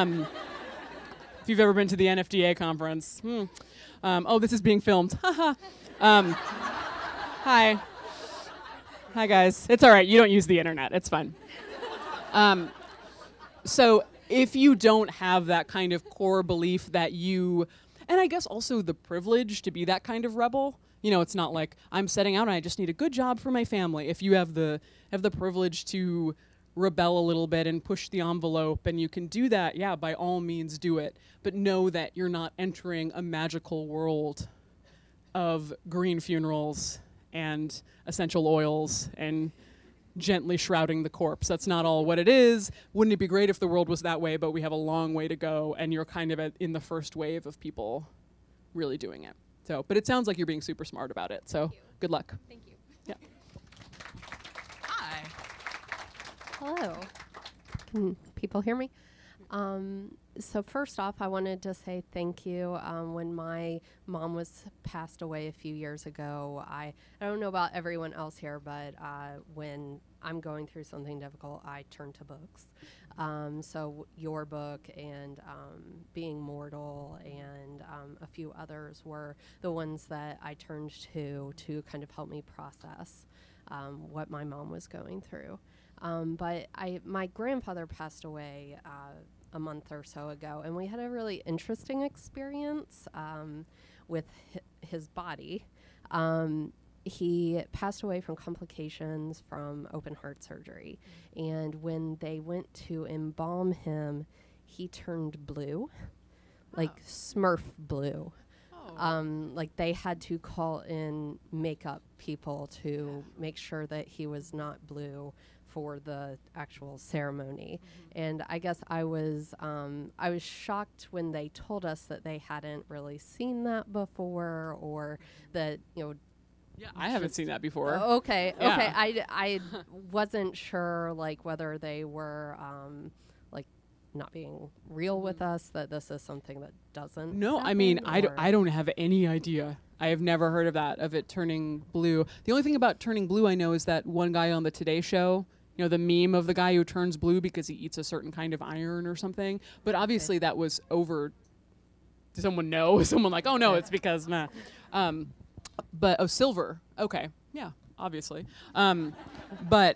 If you've ever been to the NFDA conference. This is being filmed. Hi. Hi, guys. It's all right. You don't use the internet. It's fine. So if you don't have that kind of core belief that and I guess also the privilege to be that kind of rebel, it's not like I'm setting out and I just need a good job for my family. If you have the privilege to rebel a little bit and push the envelope, and you can do that, yeah, by all means do it. But know that you're not entering a magical world of green funerals and essential oils and gently shrouding the corpse. That's not all what it is. Wouldn't it be great if the world was that way, but we have a long way to go, and you're kind of in the first wave of people really doing it. So, but it sounds like you're being super smart about it. So, Thank you. good luck. Thank you. Yeah. Hi. Hello. Can people hear me? So first off, I wanted to say thank you. When my mom was passed away a few years ago, I don't know about everyone else here, but when I'm going through something difficult, I turn to books. So your book and Being Mortal and a few others were the ones that I turned to kind of help me process what my mom was going through. But my grandfather passed away a month or so ago, and we had a really interesting experience with his body. He passed away from complications from open heart surgery, and when they went to embalm him, he turned blue, like Smurf blue. Like they had to call in makeup people to make sure that he was not blue for the actual ceremony. And I guess I was shocked when they told us that they hadn't really seen that before, or that, Yeah, I haven't seen that before. Okay. Yeah. Okay. I wasn't sure like whether they were like not being real with us, that this is something that doesn't No, I happen, mean, or- I don't have any idea. I have never heard of that, of it turning blue. The only thing about turning blue I know is that one guy on the Today Show, the meme of the guy who turns blue because he eats a certain kind of iron or something. But obviously that was over. Does someone know? Is someone like, oh no, it's because nah. But silver. Okay. Yeah, obviously. But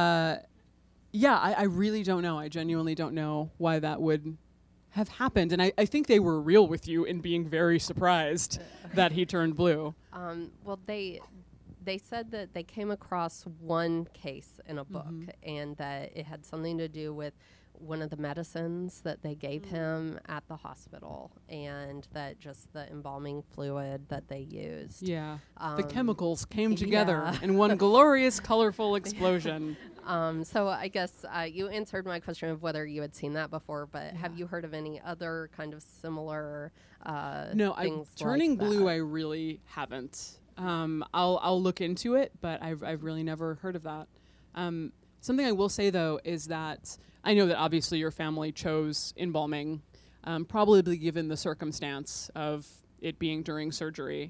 yeah, I really don't know. I genuinely don't know why that would have happened. And I think they were real with you in being very surprised that he turned blue. Well, they said that they came across one case in a book, and that it had something to do with one of the medicines that they gave him at the hospital, and that just the embalming fluid that they used. Yeah. The chemicals came together yeah. in one glorious, colorful explosion. So I guess you answered my question of whether you had seen that before, but have you heard of any other kind of similar No, things turning like blue that? I really haven't. I'll look into it, but I've really never heard of that. Something I will say though is that I know that obviously your family chose embalming, probably given the circumstance of it being during surgery.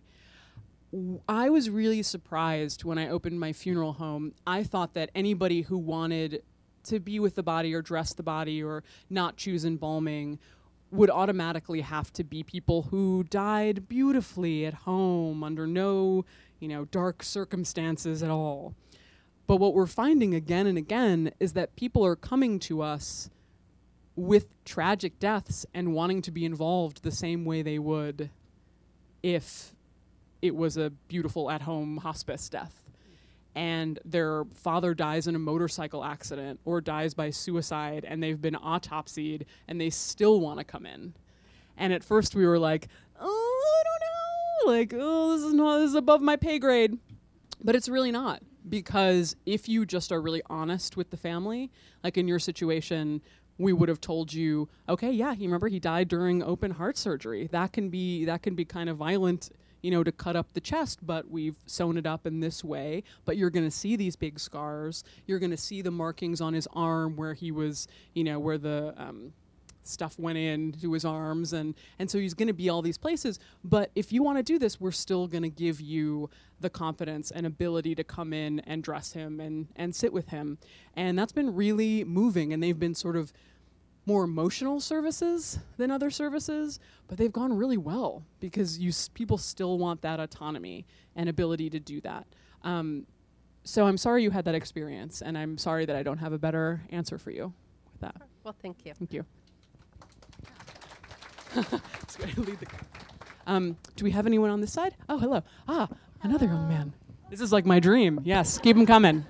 I was really surprised when I opened my funeral home. I thought that anybody who wanted to be with the body or dress the body or not choose embalming would automatically have to be people who died beautifully at home under no, dark circumstances at all. But what we're finding again and again is that people are coming to us with tragic deaths and wanting to be involved the same way they would if it was a beautiful at-home hospice death. And their father dies in a motorcycle accident or dies by suicide, and they've been autopsied, and they still want to come in. And at first we were like, oh, I don't know. Like, oh, this is above my pay grade. But it's really not. Because if you just are really honest with the family, like in your situation, we would have told you, okay, yeah, he died during open heart surgery. That can be kind of violent, to cut up the chest, but we've sewn it up in this way. But you're going to see these big scars. You're going to see the markings on his arm where he was, where the stuff went into his arms. And so he's going to be all these places. But if you want to do this, we're still going to give you the confidence and ability to come in and dress him and sit with him. And that's been really moving. And they've been sort of more emotional services than other services, but they've gone really well because people still want that autonomy and ability to do that. So I'm sorry you had that experience, and I'm sorry that I don't have a better answer for you with that. Well, thank you. Thank you. Let's go ahead and lead the do we have anyone on this side? Oh, hello. Another young man. This is like my dream. Yes, keep them coming.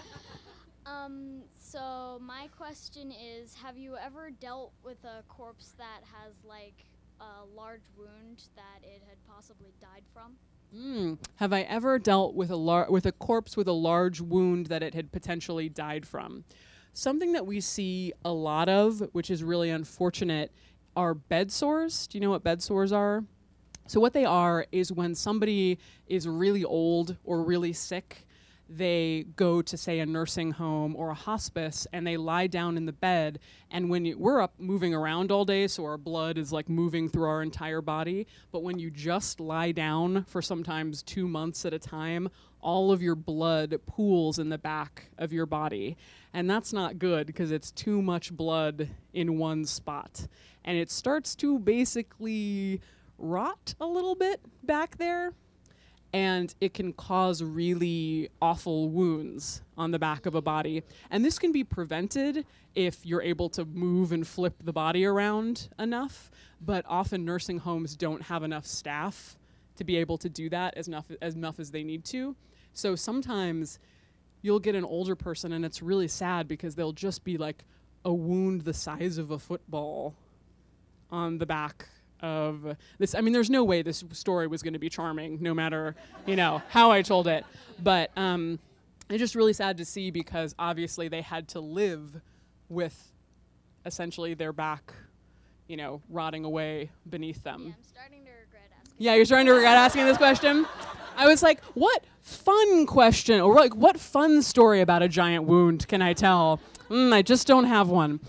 So my question is, have you ever dealt with a corpse that has like a large wound that it had possibly died from? Have I ever dealt with a corpse with a large wound that it had potentially died from? Something that we see a lot of, which is really unfortunate, are bed sores. Do you know what bed sores are? So what they are is when somebody is really old or really sick, they go to, say, a nursing home or a hospice, and they lie down in the bed. And when we're up moving around all day, so our blood is like moving through our entire body. But when you just lie down for sometimes 2 months at a time, all of your blood pools in the back of your body. And that's not good because it's too much blood in one spot. And it starts to basically rot a little bit back there. And it can cause really awful wounds on the back of a body. And this can be prevented if you're able to move and flip the body around enough. But often nursing homes don't have enough staff to be able to do that as enough as they need to. So sometimes you'll get an older person and it's really sad because they'll just be like a wound the size of a football on the back of this. I mean, there's no way this story was going to be charming, no matter, how I told it. But it's just really sad to see because obviously they had to live with essentially their back, rotting away beneath them. Yeah, I'm starting to regret asking. Yeah, you're starting to regret asking this question? I was like, what fun question, or like, what fun story about a giant wound can I tell? I just don't have one.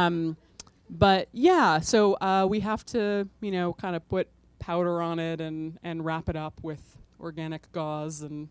But yeah, so we have to, kind of put powder on it and wrap it up with organic gauze and,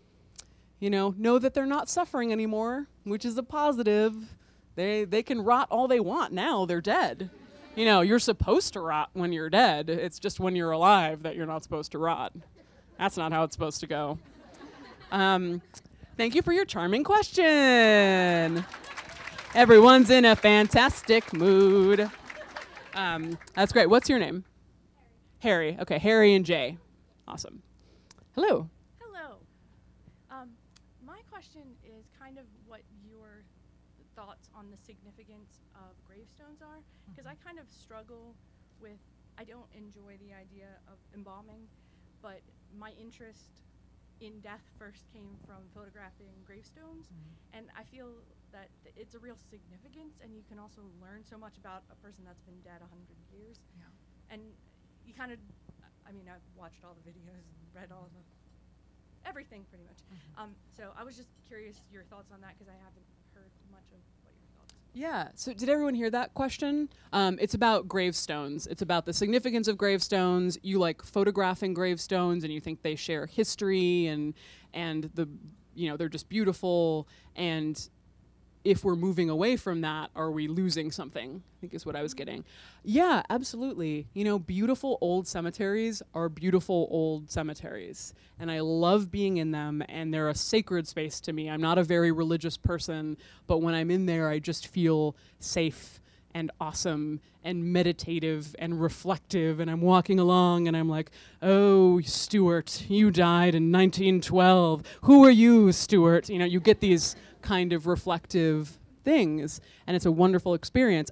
know that they're not suffering anymore, which is a positive. They can rot all they want now. They're dead. You're supposed to rot when you're dead. It's just when you're alive that you're not supposed to rot. That's not how it's supposed to go. Thank you for your charming question. Everyone's in a fantastic mood. That's great. What's your name? Harry. Okay, Harry and Jay. Awesome. Hello. Hello. My question is kind of what your thoughts on the significance of gravestones are, because I kind of struggle with, I don't enjoy the idea of embalming, but my interest in death first came from photographing gravestones, and I feel that it's a real significance, and you can also learn so much about a person that's been dead 100 years. Yeah. And you kind of, I've watched all the videos and read all the, everything pretty much. So I was just curious your thoughts on that, because I haven't heard much of what your thoughts are. Yeah, so did everyone hear that question? It's about gravestones. It's about the significance of gravestones. You like photographing gravestones and you think they share history and the, they're just beautiful. And if we're moving away from that, are we losing something? I think is what I was getting. Yeah, absolutely. Beautiful old cemeteries are beautiful old cemeteries. And I love being in them, and they're a sacred space to me. I'm not a very religious person, but when I'm in there, I just feel safe and awesome and meditative and reflective. And I'm walking along and I'm like, oh, Stuart, you died in 1912. Who are you, Stuart? You get these kind of reflective things, and it's a wonderful experience.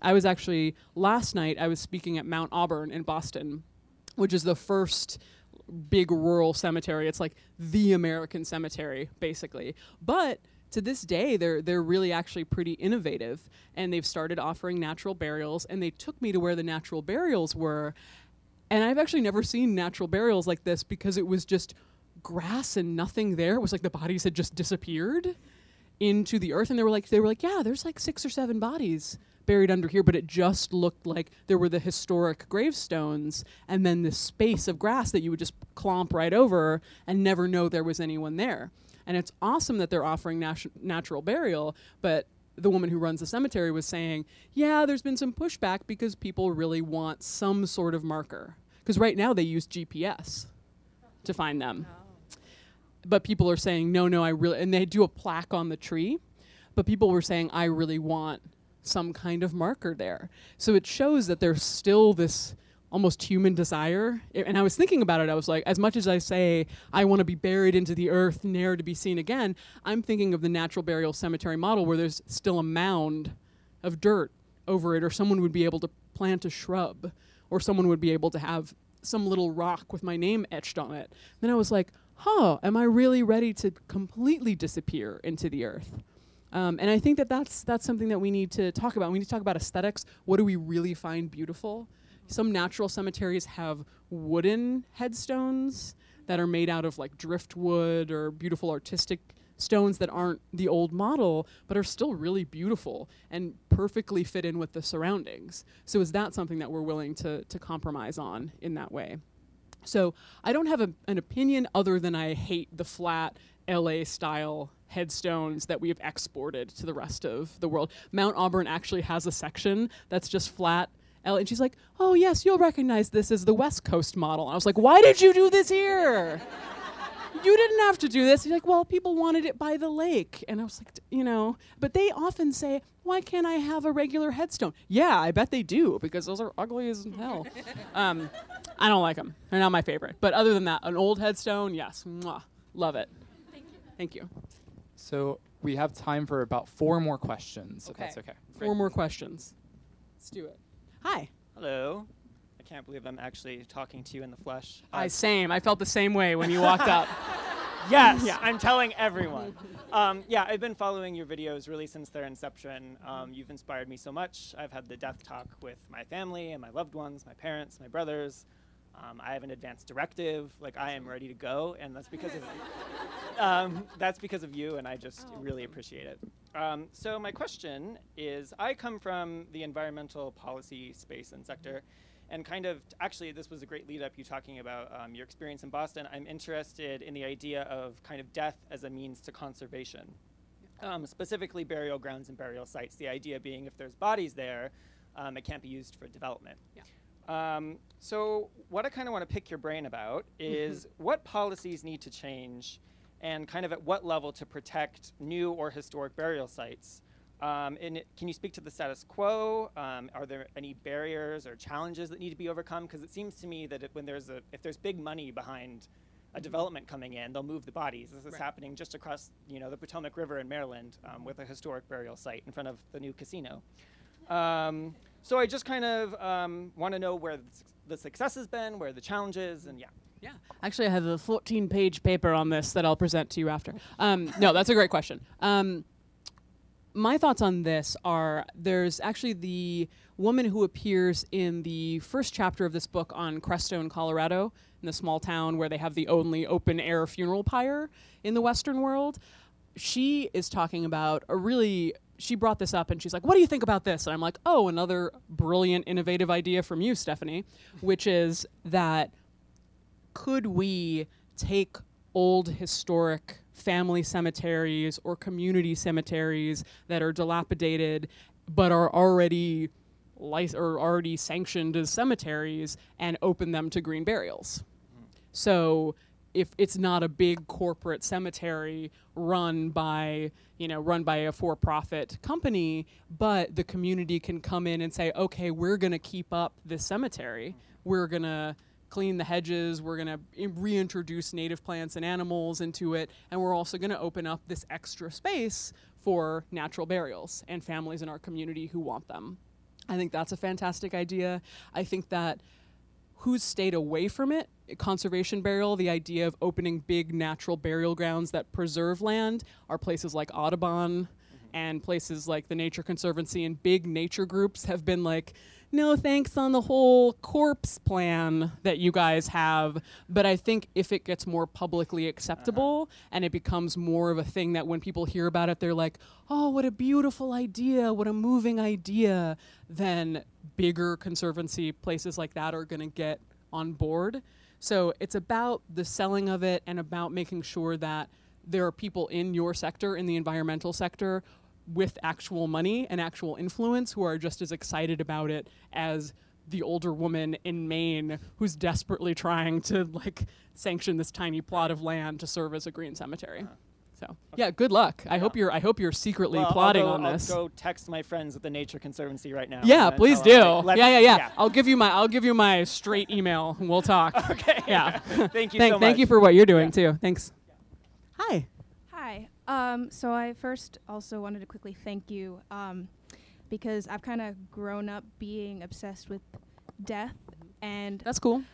Last night I was speaking at Mount Auburn in Boston, which is the first big rural cemetery. It's like the American cemetery, basically. But to this day, they're really actually pretty innovative, and they've started offering natural burials, and they took me to where the natural burials were, and I've actually never seen natural burials like this because it was just grass and nothing there. It was like the bodies had just disappeared into the earth, and they were like, yeah, there's like 6 or 7 bodies buried under here, but it just looked like there were the historic gravestones and then this space of grass that you would just clomp right over and never know there was anyone there. And it's awesome that they're offering natural burial, but the woman who runs the cemetery was saying, yeah, there's been some pushback because people really want some sort of marker. Because right now they use GPS to find them. But people are saying, no, and they do a plaque on the tree, but people were saying, I really want some kind of marker there. So it shows that there's still this almost human desire. And I was thinking about it, I was like, as much as I say, I want to be buried into the earth, ne'er to be seen again, I'm thinking of the natural burial cemetery model where there's still a mound of dirt over it, or someone would be able to plant a shrub, or someone would be able to have some little rock with my name etched on it. Then I was like, am I really ready to completely disappear into the earth? And I think that's something that we need to talk about. We need to talk about aesthetics. What do we really find beautiful? some natural cemeteries have wooden headstones that are made out of like driftwood or beautiful artistic stones that aren't the old model, but are still really beautiful and perfectly fit in with the surroundings. So is that something that we're willing to compromise on in that way? So I don't have an opinion other than I hate the flat LA style headstones that we have exported to the rest of the world. Mount Auburn actually has a section that's just flat LA, and she's like, oh yes, you'll recognize this as the West Coast model. And I was like, why did you do this here? You didn't have to do this. He's like, well, people wanted it by the lake. And I was like, but they often say, why can't I have a regular headstone? Yeah, I bet they do, because those are ugly as hell. I don't like them. They're not my favorite. But other than that, an old headstone, yes. Mwah, love it. Thank you. So we have time for about 4 more questions, if that's okay. 4 more questions. Let's do it. Hi. Hello. I can't believe I'm actually talking to you in the flesh. Same. I felt the same way when you walked up. Yes, yeah. I'm telling everyone. I've been following your videos really since their inception. You've inspired me so much. I've had the death talk with my family and my loved ones, my parents, my brothers. I have an advanced directive. Like, I am ready to go, and that's because of you, and I just really appreciate it. So my question is, I come from the environmental policy space and sector, and actually this was a great lead up, you talking about your experience in Boston. I'm interested in the idea of kind of death as a means to conservation, specifically burial grounds and burial sites. The idea being if there's bodies there, it can't be used for development. Yeah. So what I kind of want to pick your brain about is what policies need to change and kind of at what level to protect new or historic burial sites. Can you speak to the status quo? Are there any barriers or challenges that need to be overcome? Because it seems to me that if there's big money behind a development coming in, they'll move the bodies. This is happening just across the Potomac River in Maryland with a historic burial site in front of the new casino. So I just kind of want to know where the success has been, where the challenge is, and Yeah, actually I have a 14-page paper on this that I'll present to you after. No, that's a great question. My thoughts on this are, there's actually the woman who appears in the first chapter of this book on Crestone, Colorado, in the small town where they have the only open-air funeral pyre in the Western world. She is talking about she brought this up and she's like, what do you think about this? And I'm like, oh, another brilliant, innovative idea from you, Stephanie, which is that could we take old historic family cemeteries or community cemeteries that are dilapidated but are already sanctioned as cemeteries and open them to green burials? So if it's not a big corporate cemetery run by a for-profit company, but the community can come in and say, okay, we're going to keep up this cemetery. We're going to clean the hedges. We're going to reintroduce native plants and animals into it. And we're also going to open up this extra space for natural burials and families in our community who want them. I think that's a fantastic idea. I think that who's stayed away from it, conservation burial, the idea of opening big natural burial grounds that preserve land, are places like Audubon and places like the Nature Conservancy, and big nature groups have been like, no thanks on the whole corpse plan that you guys have. But I think if it gets more publicly acceptable and it becomes more of a thing that when people hear about it, they're like, oh, what a beautiful idea, what a moving idea, then bigger conservancy places like that are going to get on board. So it's about the selling of it and about making sure that there are people in your sector, in the environmental sector, with actual money and actual influence who are just as excited about it as the older woman in Maine who's desperately trying to sanction this tiny plot of land to serve as a green cemetery. So yeah, good luck. I hope you're secretly plotting on this. I'll go text my friends at the Nature Conservancy right now. Yeah, please do. Yeah. I'll give you my straight email and we'll talk. Okay. Yeah. Thank you so much. Thank you for what you're doing too. Thanks. Hi. Hi. So I first also wanted to quickly thank you because I've kind of grown up being obsessed with death, and that's cool.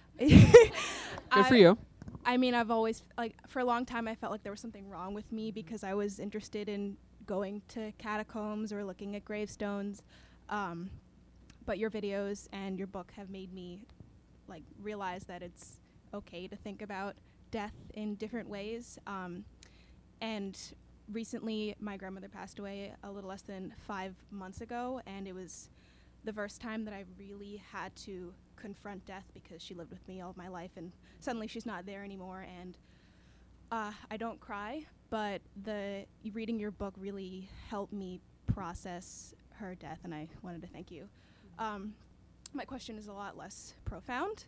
Good for you. I mean, I've always, for a long time, I felt like there was something wrong with me because I was interested in going to catacombs or looking at gravestones. but your videos and your book have made me like realize that it's okay to think about death in different ways. And recently, my grandmother passed away a little less than 5 months ago, and it was the first time that I really had to confront death because she lived with me all of my life, and suddenly she's not there anymore. And I don't cry, but reading your book really helped me process her death, and I wanted to thank you. My question is a lot less profound.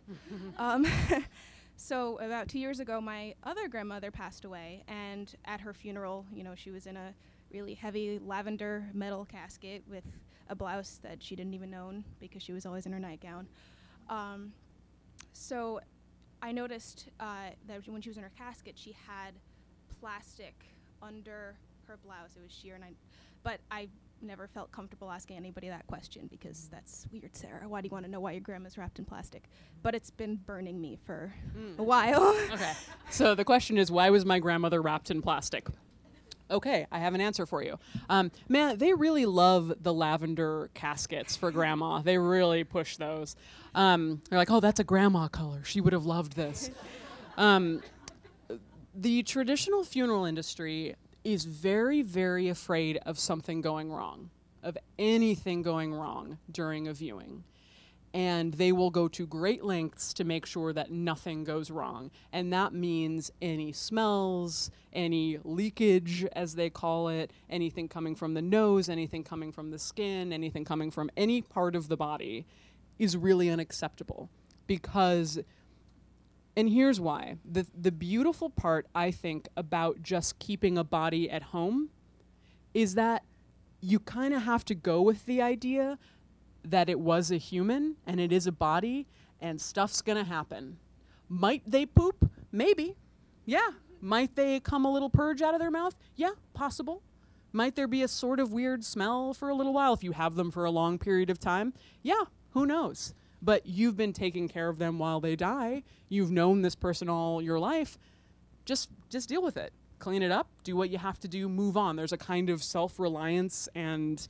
So about 2 years ago, my other grandmother passed away, and at her funeral, she was in a really heavy lavender metal casket with a blouse that she didn't even own because she was always in her nightgown. So I noticed that when she was in her casket, she had plastic under her blouse. It was sheer, but I never felt comfortable asking anybody that question because that's weird, Sarah. Why do you want to know why your grandma's wrapped in plastic? But it's been burning me for a while. Okay. So the question is, why was my grandmother wrapped in plastic? Okay, I have an answer for you. Man, they really love the lavender caskets for grandma. They really push those. They're like, oh, that's a grandma color. She would have loved this. The traditional funeral industry is very, very afraid of something going wrong, of anything going wrong during a viewing. And they will go to great lengths to make sure that nothing goes wrong. And that means any smells, any leakage, as they call it, anything coming from the nose, anything coming from the skin, anything coming from any part of the body is really unacceptable. Because, and here's why. The beautiful part, I think, about just keeping a body at home is that you kind of have to go with the idea that it was a human and it is a body and stuff's gonna happen. Might they poop? Maybe. Yeah. Might they come a little purge out of their mouth? Yeah, possible. Might there be a sort of weird smell for a little while if you have them for a long period of time? Yeah, who knows? But you've been taking care of them while they die. You've known this person all your life. Just deal with it. Clean it up, do what you have to do, move on. There's a kind of self-reliance and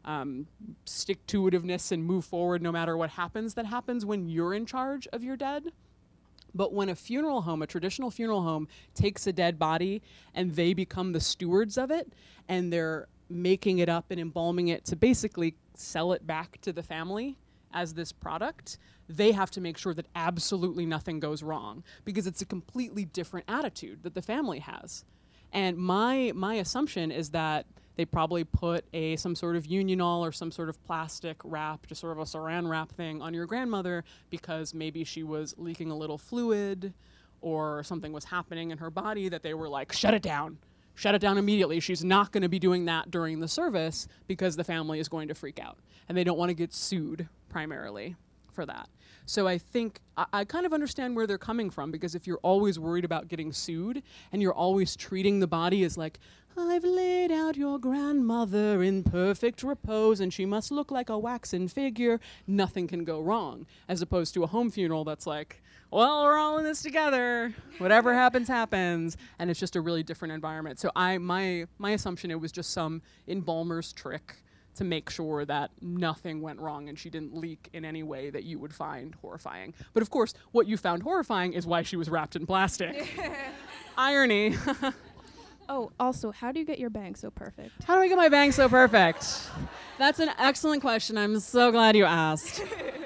stick-to-itiveness and move forward no matter what happens that happens when you're in charge of your dead. But when a funeral home, a traditional funeral home, takes a dead body and they become the stewards of it and they're making it up and embalming it to basically sell it back to the family as this product, they have to make sure that absolutely nothing goes wrong because it's a completely different attitude that the family has. And my assumption is that they probably put some sort of Unionol or some sort of plastic wrap, just sort of a saran wrap thing on your grandmother because maybe she was leaking a little fluid or something was happening in her body that they were like, shut it down immediately. She's not going to be doing that during the service because the family is going to freak out. And they don't want to get sued primarily for that. So I think I kind of understand where they're coming from because if you're always worried about getting sued and you're always treating the body as like, I've laid out your grandmother in perfect repose and she must look like a waxen figure, nothing can go wrong. As opposed to a home funeral that's like, well, we're all in this together. Whatever happens, happens. And it's just a really different environment. So my assumption, it was just some embalmer's trick to make sure that nothing went wrong and she didn't leak in any way that you would find horrifying. But of course, what you found horrifying is why she was wrapped in plastic. Irony. Oh, also, how do you get your bangs so perfect? How do I get my bangs so perfect? That's an excellent question. I'm so glad you asked.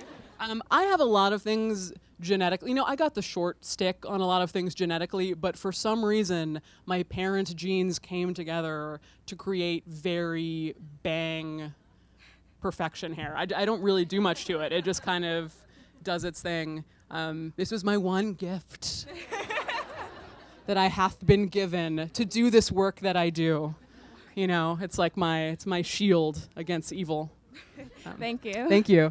I have a lot of things genetically. I got the short stick on a lot of things genetically, but for some reason, my parents' genes came together to create very bang perfection hair. I don't really do much to it. It just kind of does its thing. This was my one gift that I hath been given to do this work that I do. It's like it's my shield against evil. Thank you. Thank you.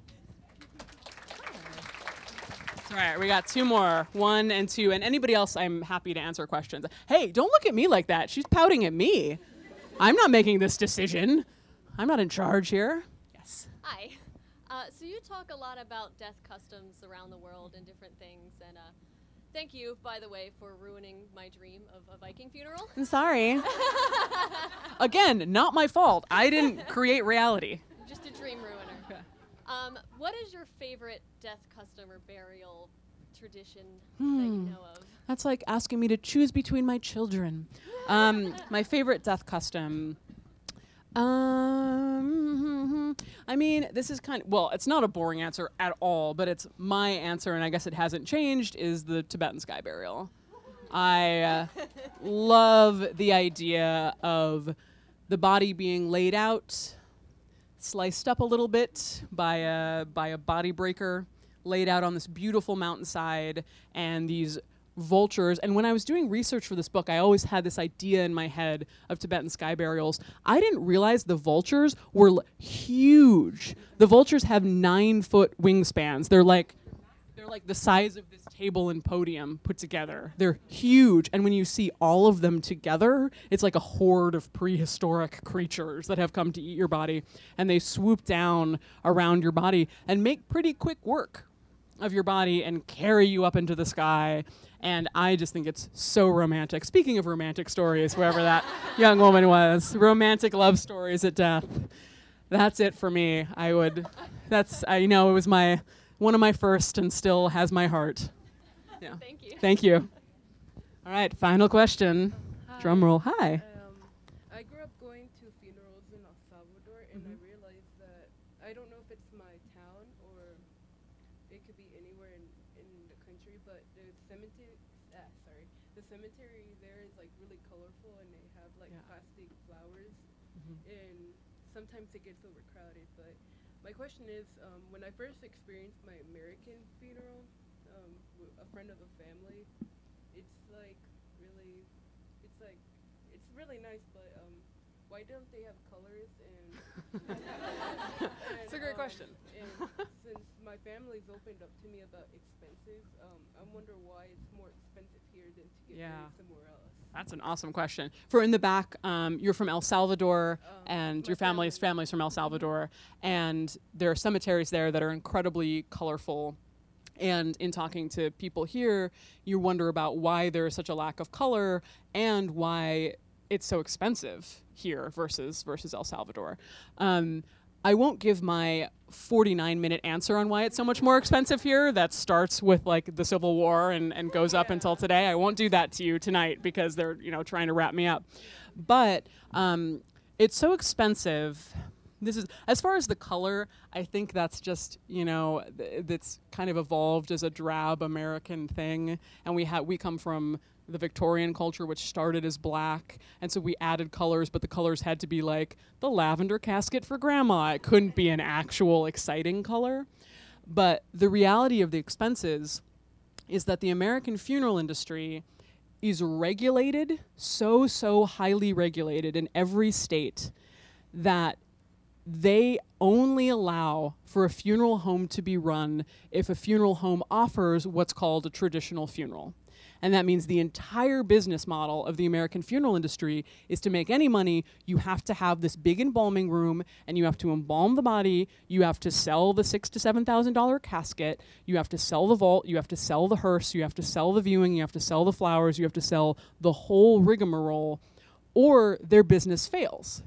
All right, we got 2 more, 1 and 2, and anybody else, I'm happy to answer questions. Hey, don't look at me like that. She's pouting at me. I'm not making this decision. I'm not in charge here. Yes. Hi. So you talk a lot about death customs around the world and different things, and thank you, by the way, for ruining my dream of a Viking funeral. I'm sorry. Again, not my fault. I didn't create reality. Just a dream ruiner. What is your favorite death custom or burial tradition that you know of? That's like asking me to choose between my children. My favorite death custom. I mean, this is well, it's not a boring answer at all, but it's my answer, and I guess it hasn't changed, is the Tibetan sky burial. I love the idea of the body being laid out, sliced up a little bit by a body breaker, laid out on this beautiful mountainside, and these vultures. And when I was doing research for this book, I always had this idea in my head of Tibetan sky burials. I didn't realize the vultures were huge. The vultures have 9-foot wingspans. They're like the size of this table and podium put together. They're huge. And when you see all of them together, it's like a horde of prehistoric creatures that have come to eat your body. And they swoop down around your body and make pretty quick work of your body and carry you up into the sky. And I just think it's so romantic. Speaking of romantic stories, whoever that young woman was, romantic love stories at death. That's it for me. I know it was one of my first and still has my heart. Yeah. Thank you. Thank you. All right, final question. Hi. Drum roll. Hi. I grew up going to funerals in El Salvador, and I realized that I don't know if it's my town or it could be anywhere in the country, but the cemetery there is like really colorful, and they have like plastic flowers, and sometimes it gets overcrowded. But my question is, when I first experienced my American funeral, a friend of a family, it's really nice, but why don't they have colors? And It's a great question. And since my family's opened up to me about expenses, I wonder why it's more expensive here than to get married somewhere else. That's an awesome question. For in the back, you're from El Salvador, and your family's from El Salvador, and there are cemeteries there that are incredibly colorful. And in talking to people here, you wonder about why there is such a lack of color and why it's so expensive here versus El Salvador. I won't give my 49-minute answer on why it's so much more expensive here. That starts with like the Civil War and goes up until today. I won't do that to you tonight because they're trying to wrap me up. But it's so expensive. This is, as far as the color, I think that's just, that's kind of evolved as a drab American thing. And we come from the Victorian culture, which started as black. And so we added colors, but the colors had to be like the lavender casket for grandma. It couldn't be an actual exciting color. But the reality of the expenses is that the American funeral industry is regulated, so highly regulated in every state that they only allow for a funeral home to be run if a funeral home offers what's called a traditional funeral. And that means the entire business model of the American funeral industry is to make any money, you have to have this big embalming room, and you have to embalm the body, you have to sell the $6,000 to $7,000 casket, you have to sell the vault, you have to sell the hearse, you have to sell the viewing, you have to sell the flowers, you have to sell the whole rigmarole, or their business fails.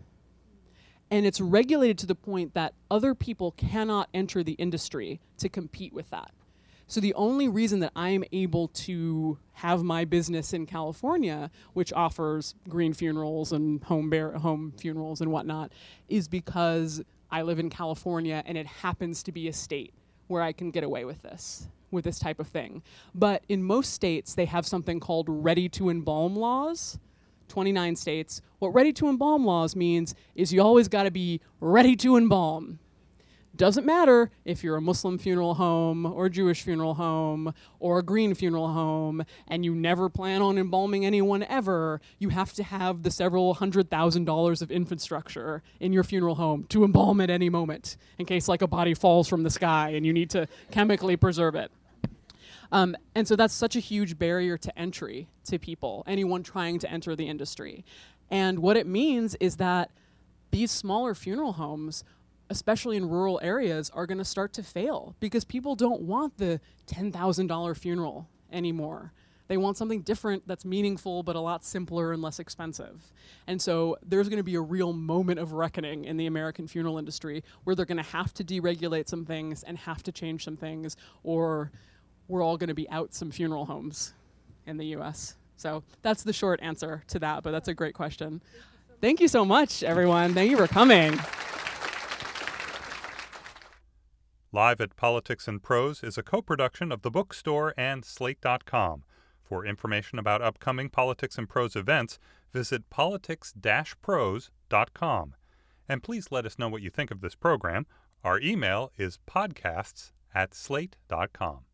And it's regulated to the point that other people cannot enter the industry to compete with that. So the only reason that I am able to have my business in California, which offers green funerals and home funerals and whatnot, is because I live in California and it happens to be a state where I can get away with this type of thing. But in most states, they have something called ready to embalm laws. 29 states. What ready to embalm laws means is you always got to be ready to embalm. Doesn't matter if you're a Muslim funeral home or a Jewish funeral home or a green funeral home and you never plan on embalming anyone ever, you have to have the several $100,000 of infrastructure in your funeral home to embalm at any moment in case like a body falls from the sky and you need to chemically preserve it. And so that's such a huge barrier to entry to people, anyone trying to enter the industry. And what it means is that these smaller funeral homes, especially in rural areas, are going to start to fail because people don't want the $10,000 funeral anymore. They want something different that's meaningful but a lot simpler and less expensive. And so there's going to be a real moment of reckoning in the American funeral industry where they're going to have to deregulate some things and have to change some things, or we're all going to be out some funeral homes in the U.S. So that's the short answer to that, but that's a great question. Thank you so much, everyone. Thank you for coming. Live at Politics and Prose is a co-production of The Bookstore and Slate.com. For information about upcoming Politics and Prose events, visit politics-prose.com. And please let us know what you think of this program. Our email is podcasts@slate.com.